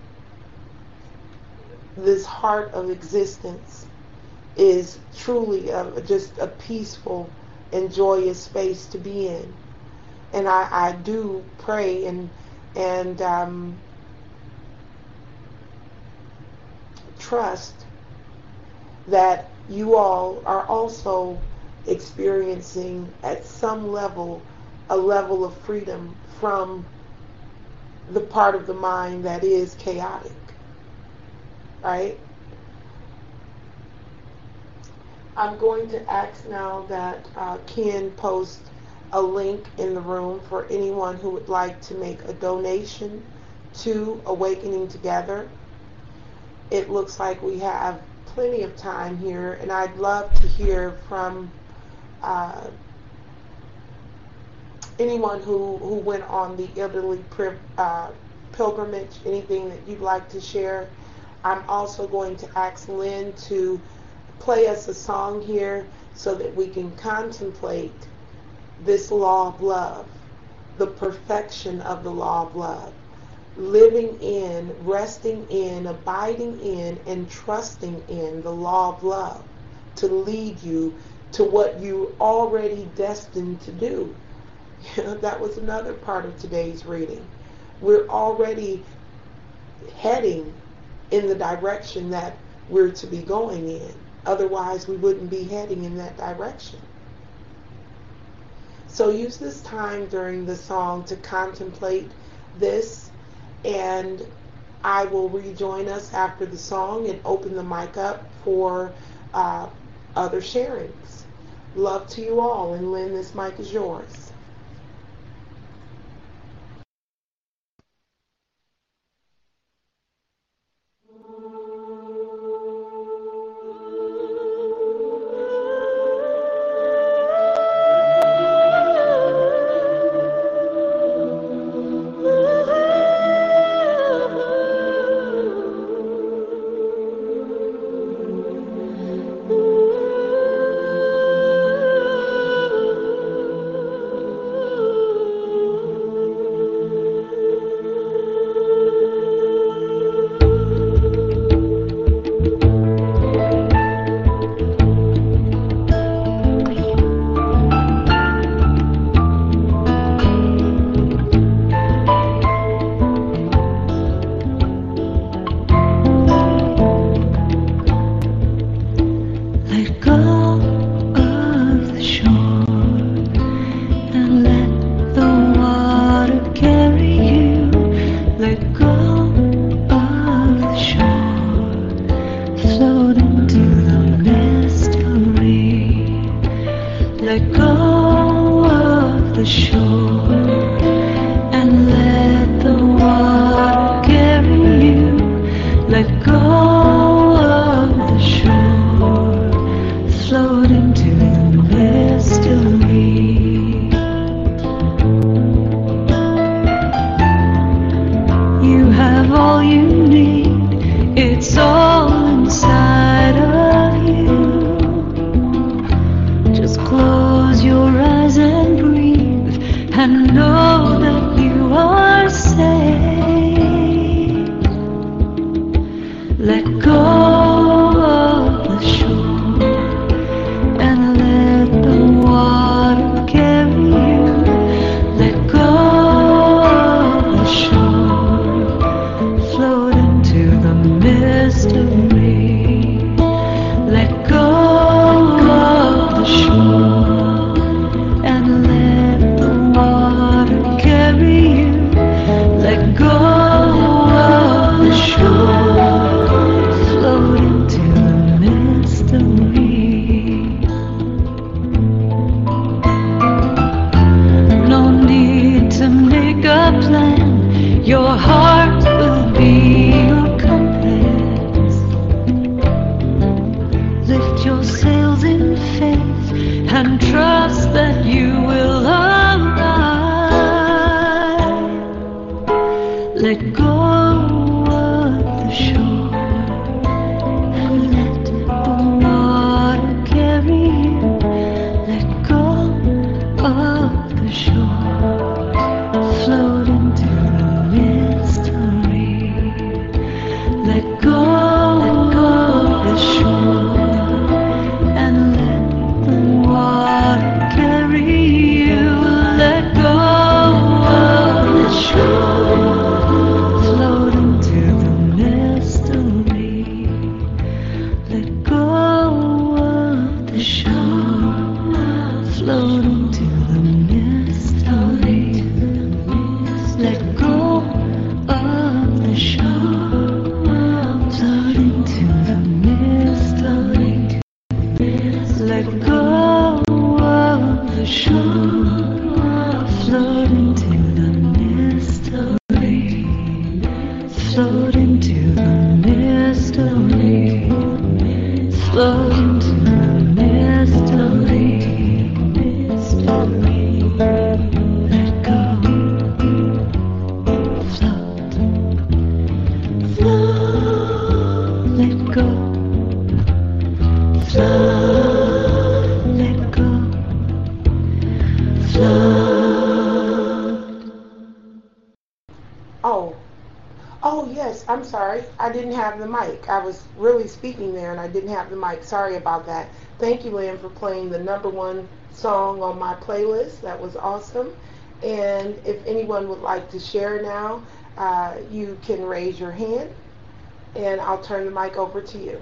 this heart of existence is truly a, just a peaceful and joyous space to be in. And I, I do pray and and um, trust that you all are also experiencing at some level a level of freedom from the part of the mind that is chaotic. Right? I'm going to ask now that uh, Ken post a link in the room for anyone who would like to make a donation to Awakening Together. It looks like we have plenty of time here, and I'd love to hear from uh, anyone who, who went on the Italy uh, pilgrimage, anything that you'd like to share. I'm also going to ask Lynn to play us a song here so that we can contemplate this law of love, the perfection of the law of love, living in, resting in, abiding in, and trusting in the law of love to lead you to what you already destined to do. That was another part of today's reading. We're already heading in the direction that we're to be going in. Otherwise, we wouldn't be heading in that direction. So use this time during the song to contemplate this, and I will rejoin us after the song and open the mic up for uh, other sharings. Love to you all, and Lynn, this mic is yours. Let go of the shore. sorry. I didn't have the mic. I was really speaking there and I didn't have the mic. Sorry about that. Thank you, Lynn, for playing the number one song on my playlist. That was awesome. And if anyone would like to share now, uh, you can raise your hand and I'll turn the mic over to you.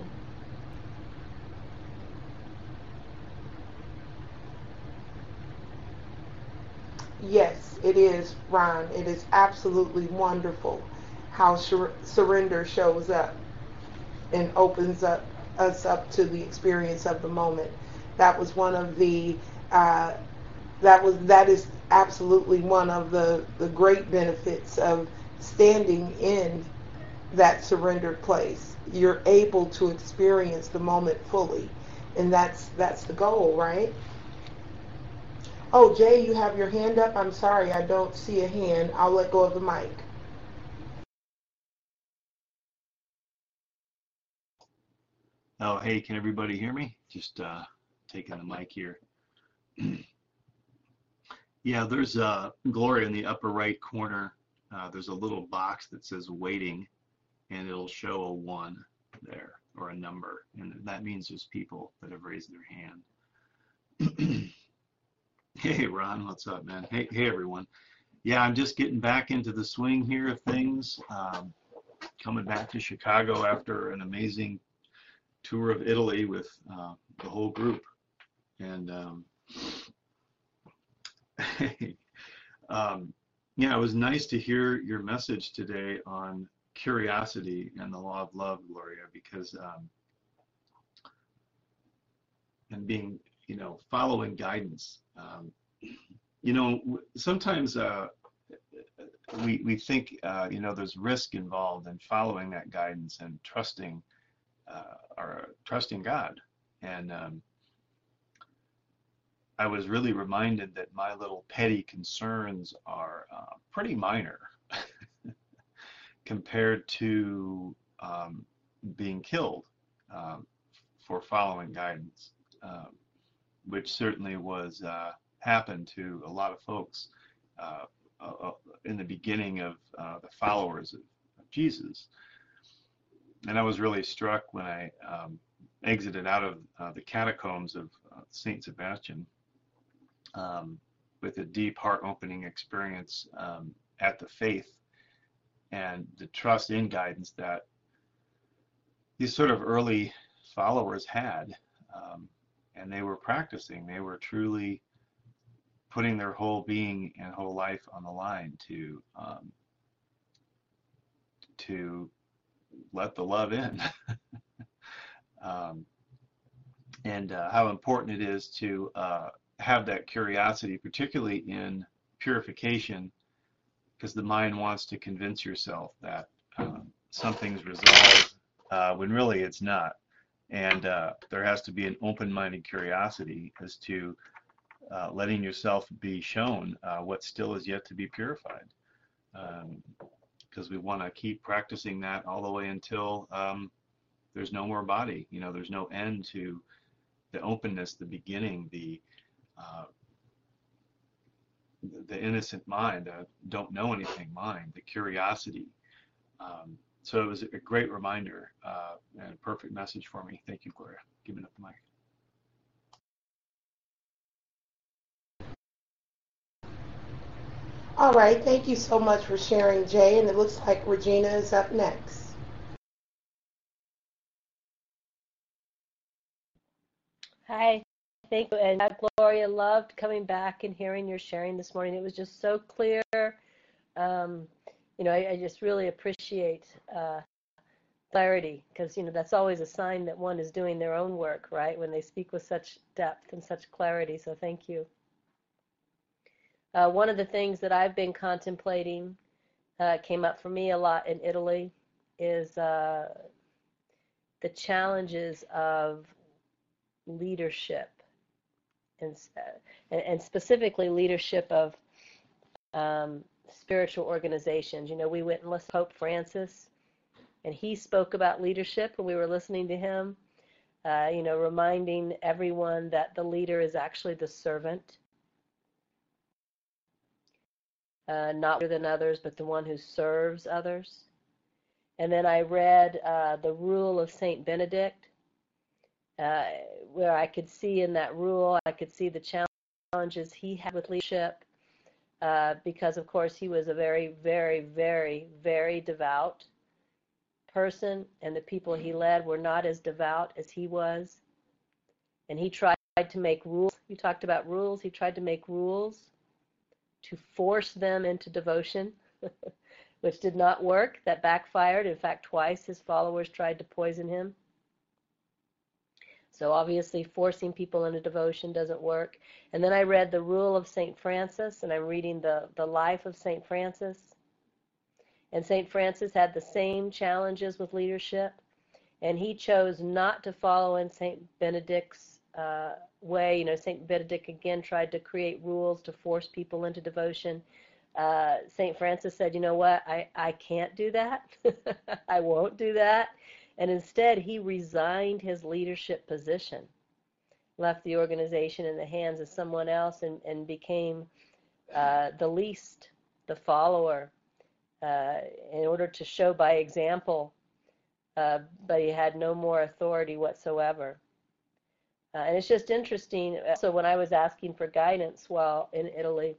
Yes, it is, Ron. It is absolutely wonderful how sur- surrender shows up and opens up us up to the experience of the moment. That was one of the uh, that was that is absolutely one of the the great benefits of standing in that surrendered place. You're able to experience the moment fully, and that's that's the goal, right? Oh, Jay, you have your hand up. I'm sorry, I don't see a hand. I'll let go of the mic. Oh, hey, can everybody hear me? Just uh, taking the mic here. Yeah, there's uh, Gloria in the upper right corner. Uh, there's a little box that says waiting, and it'll show a one there or a number, and that means there's people that have raised their hand. Hey, Ron, what's up, man? Hey, hey, everyone. Yeah, I'm just getting back into the swing here of things. Um, coming back to Chicago after an amazing tour of Italy with uh, the whole group, and um, um, yeah, it was nice to hear your message today on curiosity and the law of love, Gloria, because um, and being, you know, following guidance. Um, you know, sometimes uh, we we think, uh, you know, there's risk involved in following that guidance and trusting. Uh, are trusting God, and um, I was really reminded that my little petty concerns are uh, pretty minor compared to um, being killed um, for following guidance, um, which certainly was uh, happened to a lot of folks uh, uh, in the beginning of uh, the followers of, of Jesus. And I was really struck when I um, exited out of uh, the catacombs of uh, Saint Sebastian um, with a deep heart-opening experience um, at the faith and the trust in guidance that these sort of early followers had. Um, and they were practicing. They were truly putting their whole being and whole life on the line to um, to let the love in. um, and uh, how important it is to uh, have that curiosity, particularly in purification, because the mind wants to convince yourself that uh, something's resolved uh, when really it's not. And uh, there has to be an open-minded curiosity as to uh, letting yourself be shown uh, what still is yet to be purified. Um, because we want to keep practicing that all the way until um, there's no more body. You know, there's no end to the openness, the beginning, the uh, the innocent mind, the don't know anything mind, the curiosity. Um, so it was a great reminder uh, and a perfect message for me. Thank you, Gloria. Giving up the mic. All right, thank you so much for sharing, Jay. And it looks like Regina is up next. Hi, thank you. And Gloria, loved coming back and hearing your sharing this morning. It was just so clear. Um, you know, I, I just really appreciate uh, clarity, because, you know, that's always a sign that one is doing their own work, right? When they speak with such depth and such clarity. So thank you. Uh, one of the things that I've been contemplating, uh, came up for me a lot in Italy, is uh, the challenges of leadership, and, uh, and specifically leadership of um, spiritual organizations. You know, we went and listened to Pope Francis, and he spoke about leadership when we were listening to him, uh, you know, reminding everyone that the leader is actually the servant, uh, not better than others, but the one who serves others. And then I read uh, The Rule of Saint Benedict, uh, where I could see in that rule, I could see the challenges he had with leadership, uh, because, of course, he was a very, very, very, very devout person, and the people he led were not as devout as he was. And he tried to make rules. You talked about rules. He tried to make rules to force them into devotion, which did not work. That backfired. In fact, twice his followers tried to poison him. So obviously forcing people into devotion doesn't work. And then I read The Rule of Saint Francis, and I'm reading the, the life of Saint Francis. And Saint Francis had the same challenges with leadership, and he chose not to follow in Saint Benedict's uh, way. You know, Saint Benedict again tried to create rules to force people into devotion. Uh, Saint Francis said, you know what, I, I can't do that. I won't do that. And instead, he resigned his leadership position, left the organization in the hands of someone else, and, and became uh, the least, the follower, uh, in order to show by example, uh, but he had no more authority whatsoever. Uh, and it's just interesting. So when I was asking for guidance while in Italy,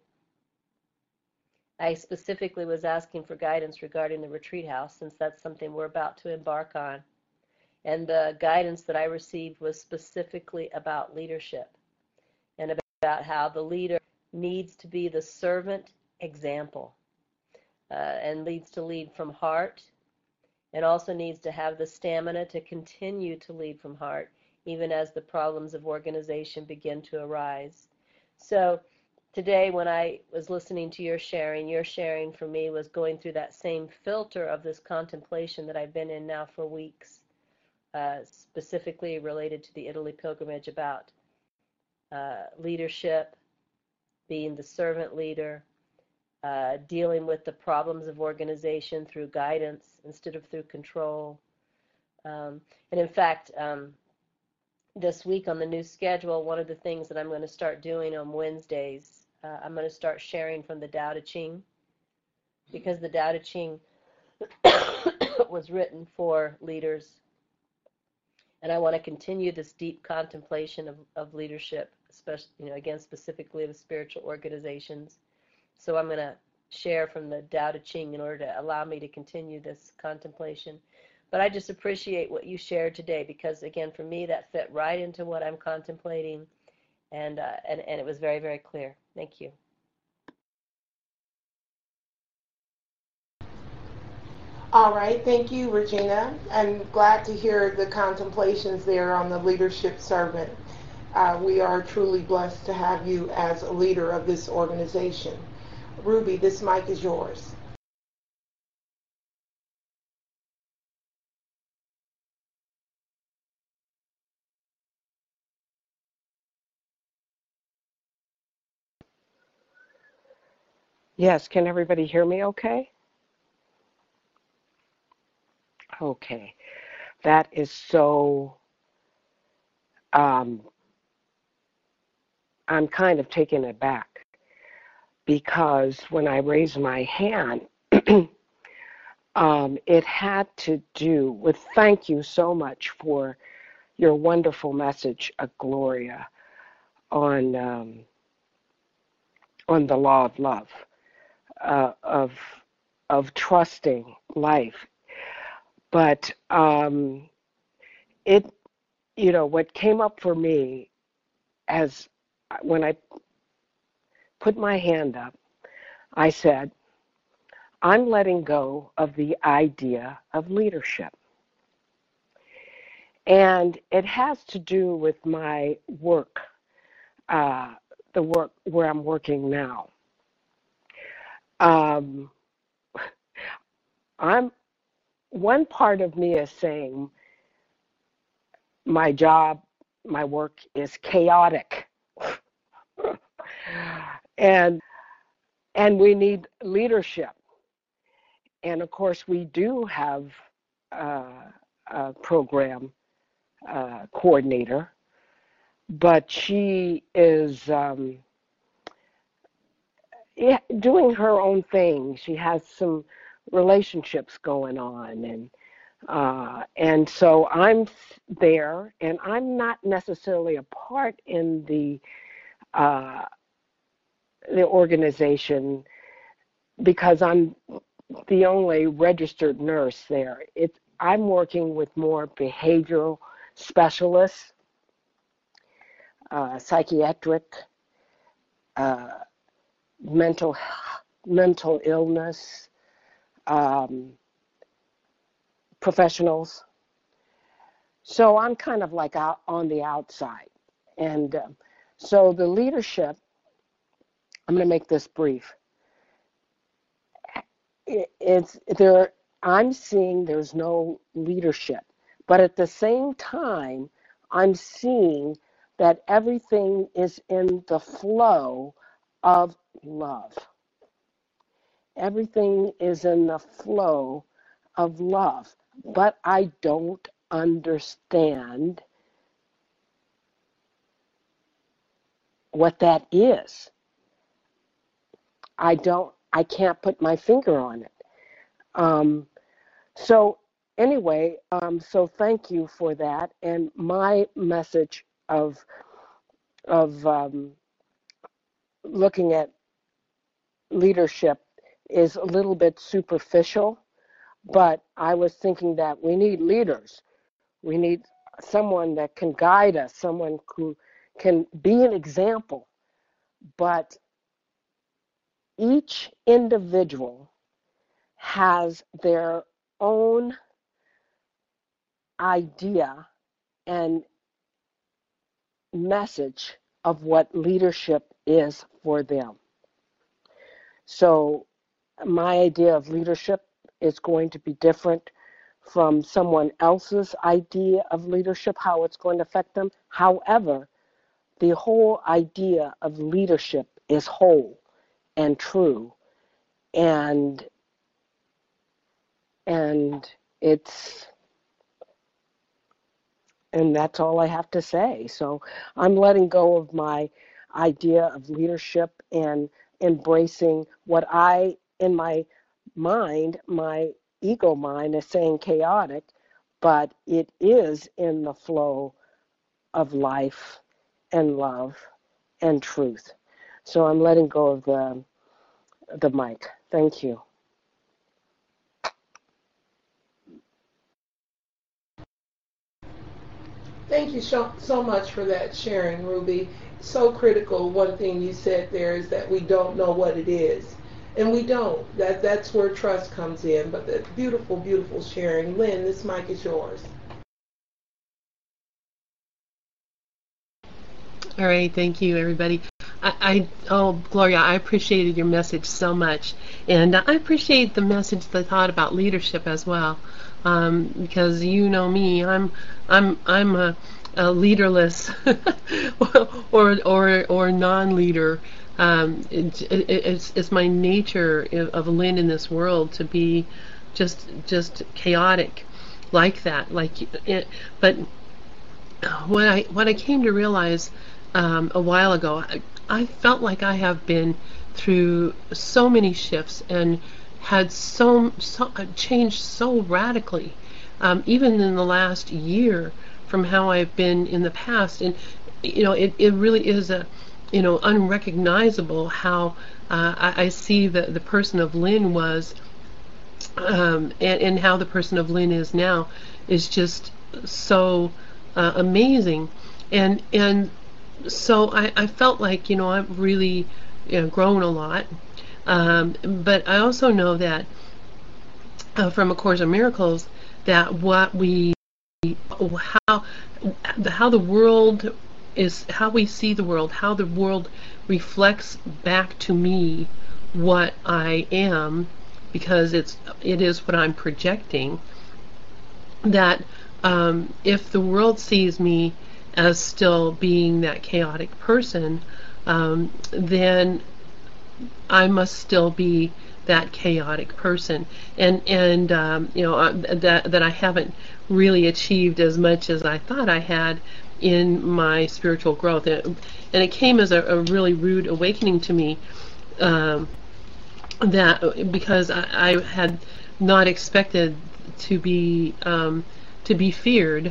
I specifically was asking for guidance regarding the retreat house, since that's something we're about to embark on. And the guidance that I received was specifically about leadership and about how the leader needs to be the servant example, uh, and needs to lead from heart, and also needs to have the stamina to continue to lead from heart, even as the problems of organization begin to arise. So today, when I was listening to your sharing, your sharing for me was going through that same filter of this contemplation that I've been in now for weeks, uh, specifically related to the Italy pilgrimage, about uh, leadership, being the servant leader, uh, dealing with the problems of organization through guidance instead of through control. Um, and in fact, um, this week on the new schedule, one of the things that I'm going to start doing on Wednesdays, uh, I'm going to start sharing from the Tao Te Ching, because the Tao Te Ching was written for leaders. And I want to continue this deep contemplation of, of leadership, especially, you know, again, specifically of spiritual organizations. So I'm going to share from the Tao Te Ching in order to allow me to continue this contemplation. But I just appreciate what you shared today, because, again, for me, that fit right into what I'm contemplating, and, uh, and, and it was very, very clear. Thank you. All right, thank you, Regina. I'm glad to hear the contemplations there on the leadership servant. Uh, we are truly blessed to have you as a leader of this organization. Ruby, this mic is yours. Yes, can everybody hear me okay? Okay, that is so, um, I'm kind of taken aback, because when I raised my hand, um, it had to do with, thank you so much for your wonderful message, uh, Gloria, on, um, on the law of love, uh, of, of trusting life. But um, it, you know, what came up for me as when I put my hand up, I said, I'm letting go of the idea of leadership. And it has to do with my work, uh, the work where I'm working now. Um, I'm, one part of me is saying my job, my work is chaotic. and and we need leadership. And of course, we do have uh, a program uh, coordinator, but she is um, yeah, doing her own thing. She has some relationships going on, and uh, and so I'm there, and I'm not necessarily a part in the uh, the organization because I'm the only registered nurse there. It I'm working with more behavioral specialists, uh, psychiatric, uh, mental mental illness um, professionals. So I'm kind of like out on the outside. And uh, so the leadership, I'm going to make this brief. It, it's there. I'm seeing there's no leadership, but at the same time, I'm seeing that everything is in the flow of love. Everything is in the flow of love, but I don't understand what that is. I don't, I can't put my finger on it. Um, so anyway, um, so thank you for that. And my message of, of um, looking at leadership is a little bit superficial, but I was thinking that we need leaders. We need someone that can guide us, someone who can be an example. But each individual has their own idea and message of what leadership is for them. So my idea of leadership is going to be different from someone else's idea of leadership, how it's going to affect them. However, the whole idea of leadership is whole and true, and and it's and that's all I have to say. So I'm letting go of my idea of leadership and embracing what I, in my mind, my ego mind is saying chaotic, but it is in the flow of life and love and truth. So I'm letting go of the the mic. Thank you. Thank you so, so much for that sharing, Ruby. So critical. One thing you said there is that we don't know what it is. And we don't. That That's where trust comes in. But that's beautiful, beautiful sharing. Lynn, this mic is yours. All right, thank you, everybody. I, I oh, Gloria, I appreciated your message so much, and I appreciate the message, the thought about leadership as well, um, because you know me, I'm I'm I'm a, a leaderless or or or non-leader. Um, it, it, it's it's my nature of Lynn in this world to be just just chaotic, like that, like it, but what I what I came to realize um, a while ago, I, I felt like I have been through so many shifts and had so, so changed so radically, um, even in the last year from how I've been in the past. And you know, it, it really is a you know unrecognizable how uh, I, I see the the person of Lynn was, um, and, and how the person of Lynn is now is just so uh, amazing. And and so I, I felt like, you know, I've really you know, grown a lot. Um, but I also know that uh, from A Course in Miracles that what we, how, how the world is, how we see the world, how the world reflects back to me what I am, because it's it is what I'm projecting. That um, if the world sees me as still being that chaotic person, um, then I must still be that chaotic person, and and um, you know uh, that that I haven't really achieved as much as I thought I had in my spiritual growth, and it, and it came as a, a really rude awakening to me, um, that because I, I had not expected to be um, to be feared,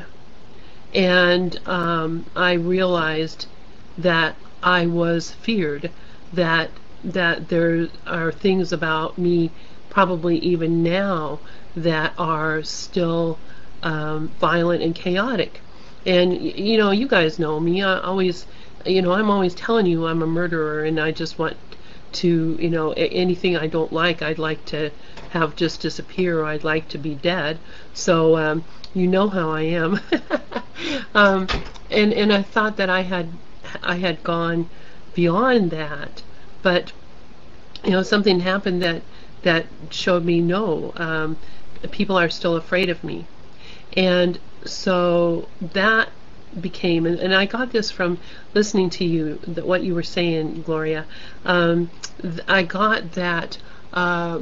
and um, I realized that I was feared, that that there are things about me, probably even now, that are still um, violent and chaotic. And y- you know, you guys know me. I always, you know, I'm always telling you I'm a murderer, and I just want to, you know, a- anything I don't like, I'd like to have just disappear, or I'd like to be dead. So um, you know how I am. um, and and I thought that I had I had gone beyond that, but you know, something happened that that showed me no. Um, people are still afraid of me, and so that became, and, and I got this from listening to you, that what you were saying, Gloria. Um, th- I got that uh,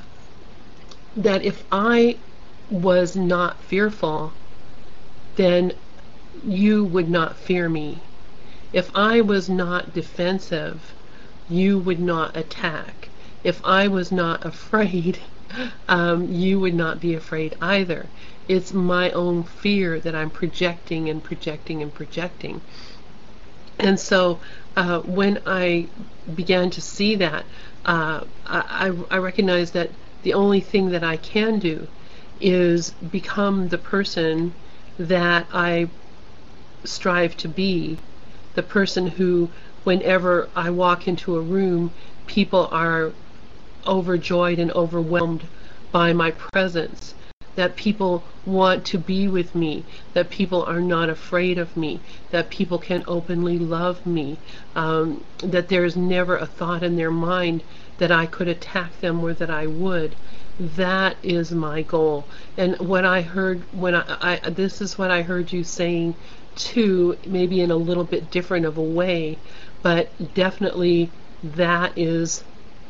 that if I was not fearful, then you would not fear me. If I was not defensive, you would not attack. If I was not afraid, um, you would not be afraid either. It's my own fear that I'm projecting and projecting and projecting. And so uh, when I began to see that, uh, I, I recognized that the only thing that I can do is become the person that I strive to be, the person who, whenever I walk into a room, people are overjoyed and overwhelmed by my presence, that people want to be with me, that people are not afraid of me, that people can openly love me, um, that there's never a thought in their mind that I could attack them or that I would. That is my goal. And what I heard when I, I this is what I heard you saying too, maybe in a little bit different of a way, but definitely that is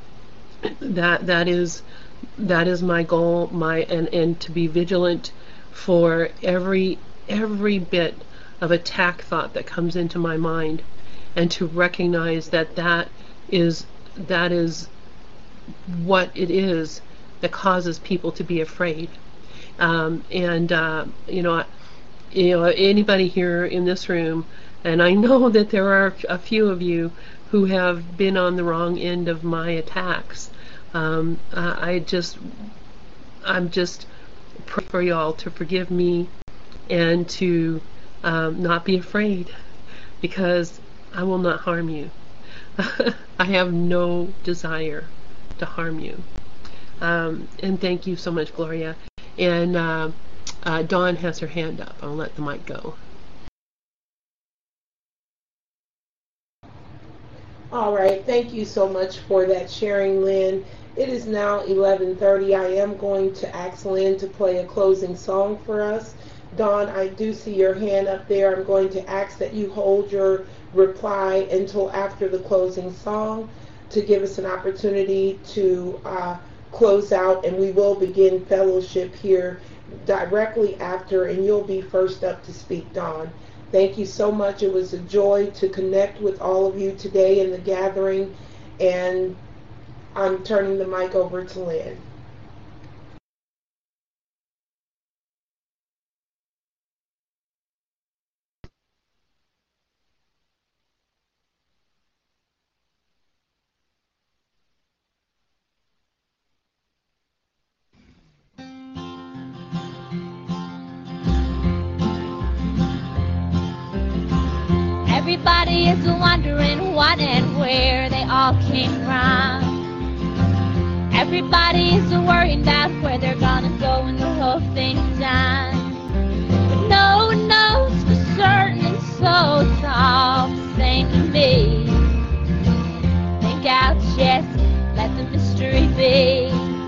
that that is that is my goal, my and and to be vigilant for every every bit of attack thought that comes into my mind, and to recognize that that is that is what it is that causes people to be afraid. Um, and uh, you know, you know, anybody here in this room, and I know that there are a few of you who have been on the wrong end of my attacks. Um, uh, I just, I'm just praying for y'all to forgive me and to um, not be afraid, because I will not harm you. I have no desire to harm you. Um, and thank you so much, Gloria. And uh, uh, Dawn has her hand up. I'll let the mic go. All right, thank you so much for that sharing, Lynn. It is now eleven thirty. I am going to ask Lynn to play a closing song for us. Dawn, I do see your hand up there. I'm going to ask that you hold your reply until after the closing song to give us an opportunity to uh, close out, and we will begin fellowship here directly after, and you'll be first up to speak, Dawn. Thank you so much. It was a joy to connect with all of you today in the gathering, and I'm turning the mic over to Lynn. Everybody is wondering what and where they all came from. Everybody is worrying about where they're gonna go when the whole thing's done. But no one knows for certain, and so it's all the same to me. Think out, just let the mystery be.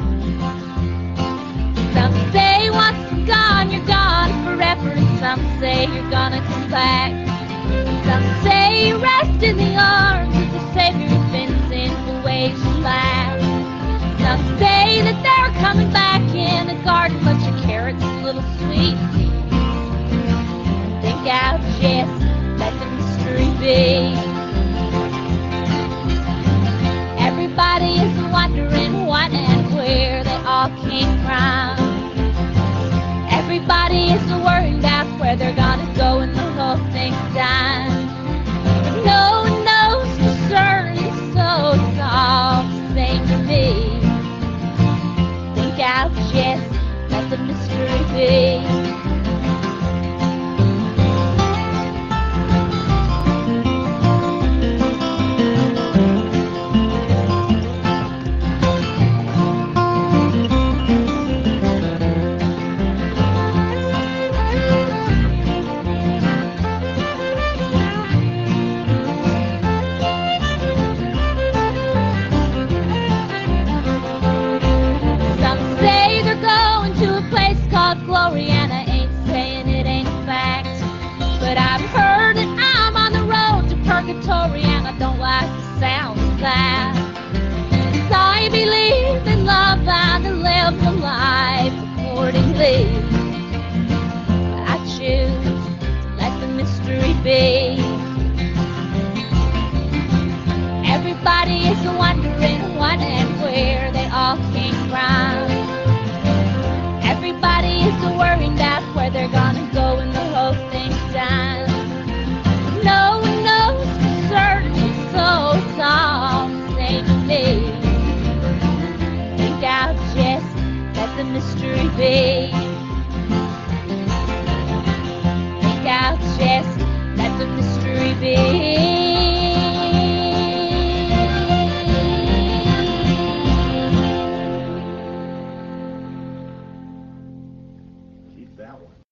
Some say once you're gone, you're gone forever, and some say you're gonna come back. Some say you rest in the arms of the Savior who's been sinful ways you laugh. Some say that they're coming back in a garden, bunch of carrots and little sweet peas. Think out, just let the mystery be. Everybody is wondering what and where they all came round. Everybody is worried about where they're gonna go when the whole thing's done. But no one knows for certain, so it's all the same to me. Think I'll just let the mystery be. Glory, and I ain't saying it ain't fact, but I've heard that I'm on the road to purgatory, and I don't like the sound of that. As I believe in love and to live the life accordingly, I choose to let the mystery be. Everybody is wondering when and where they all came from. Everybody is worrying about where they're gonna go when the whole thing's done. No one knows for certain, so it's all the same to me. Think I'll just let the mystery be. Think I'll just let the mystery be. That one.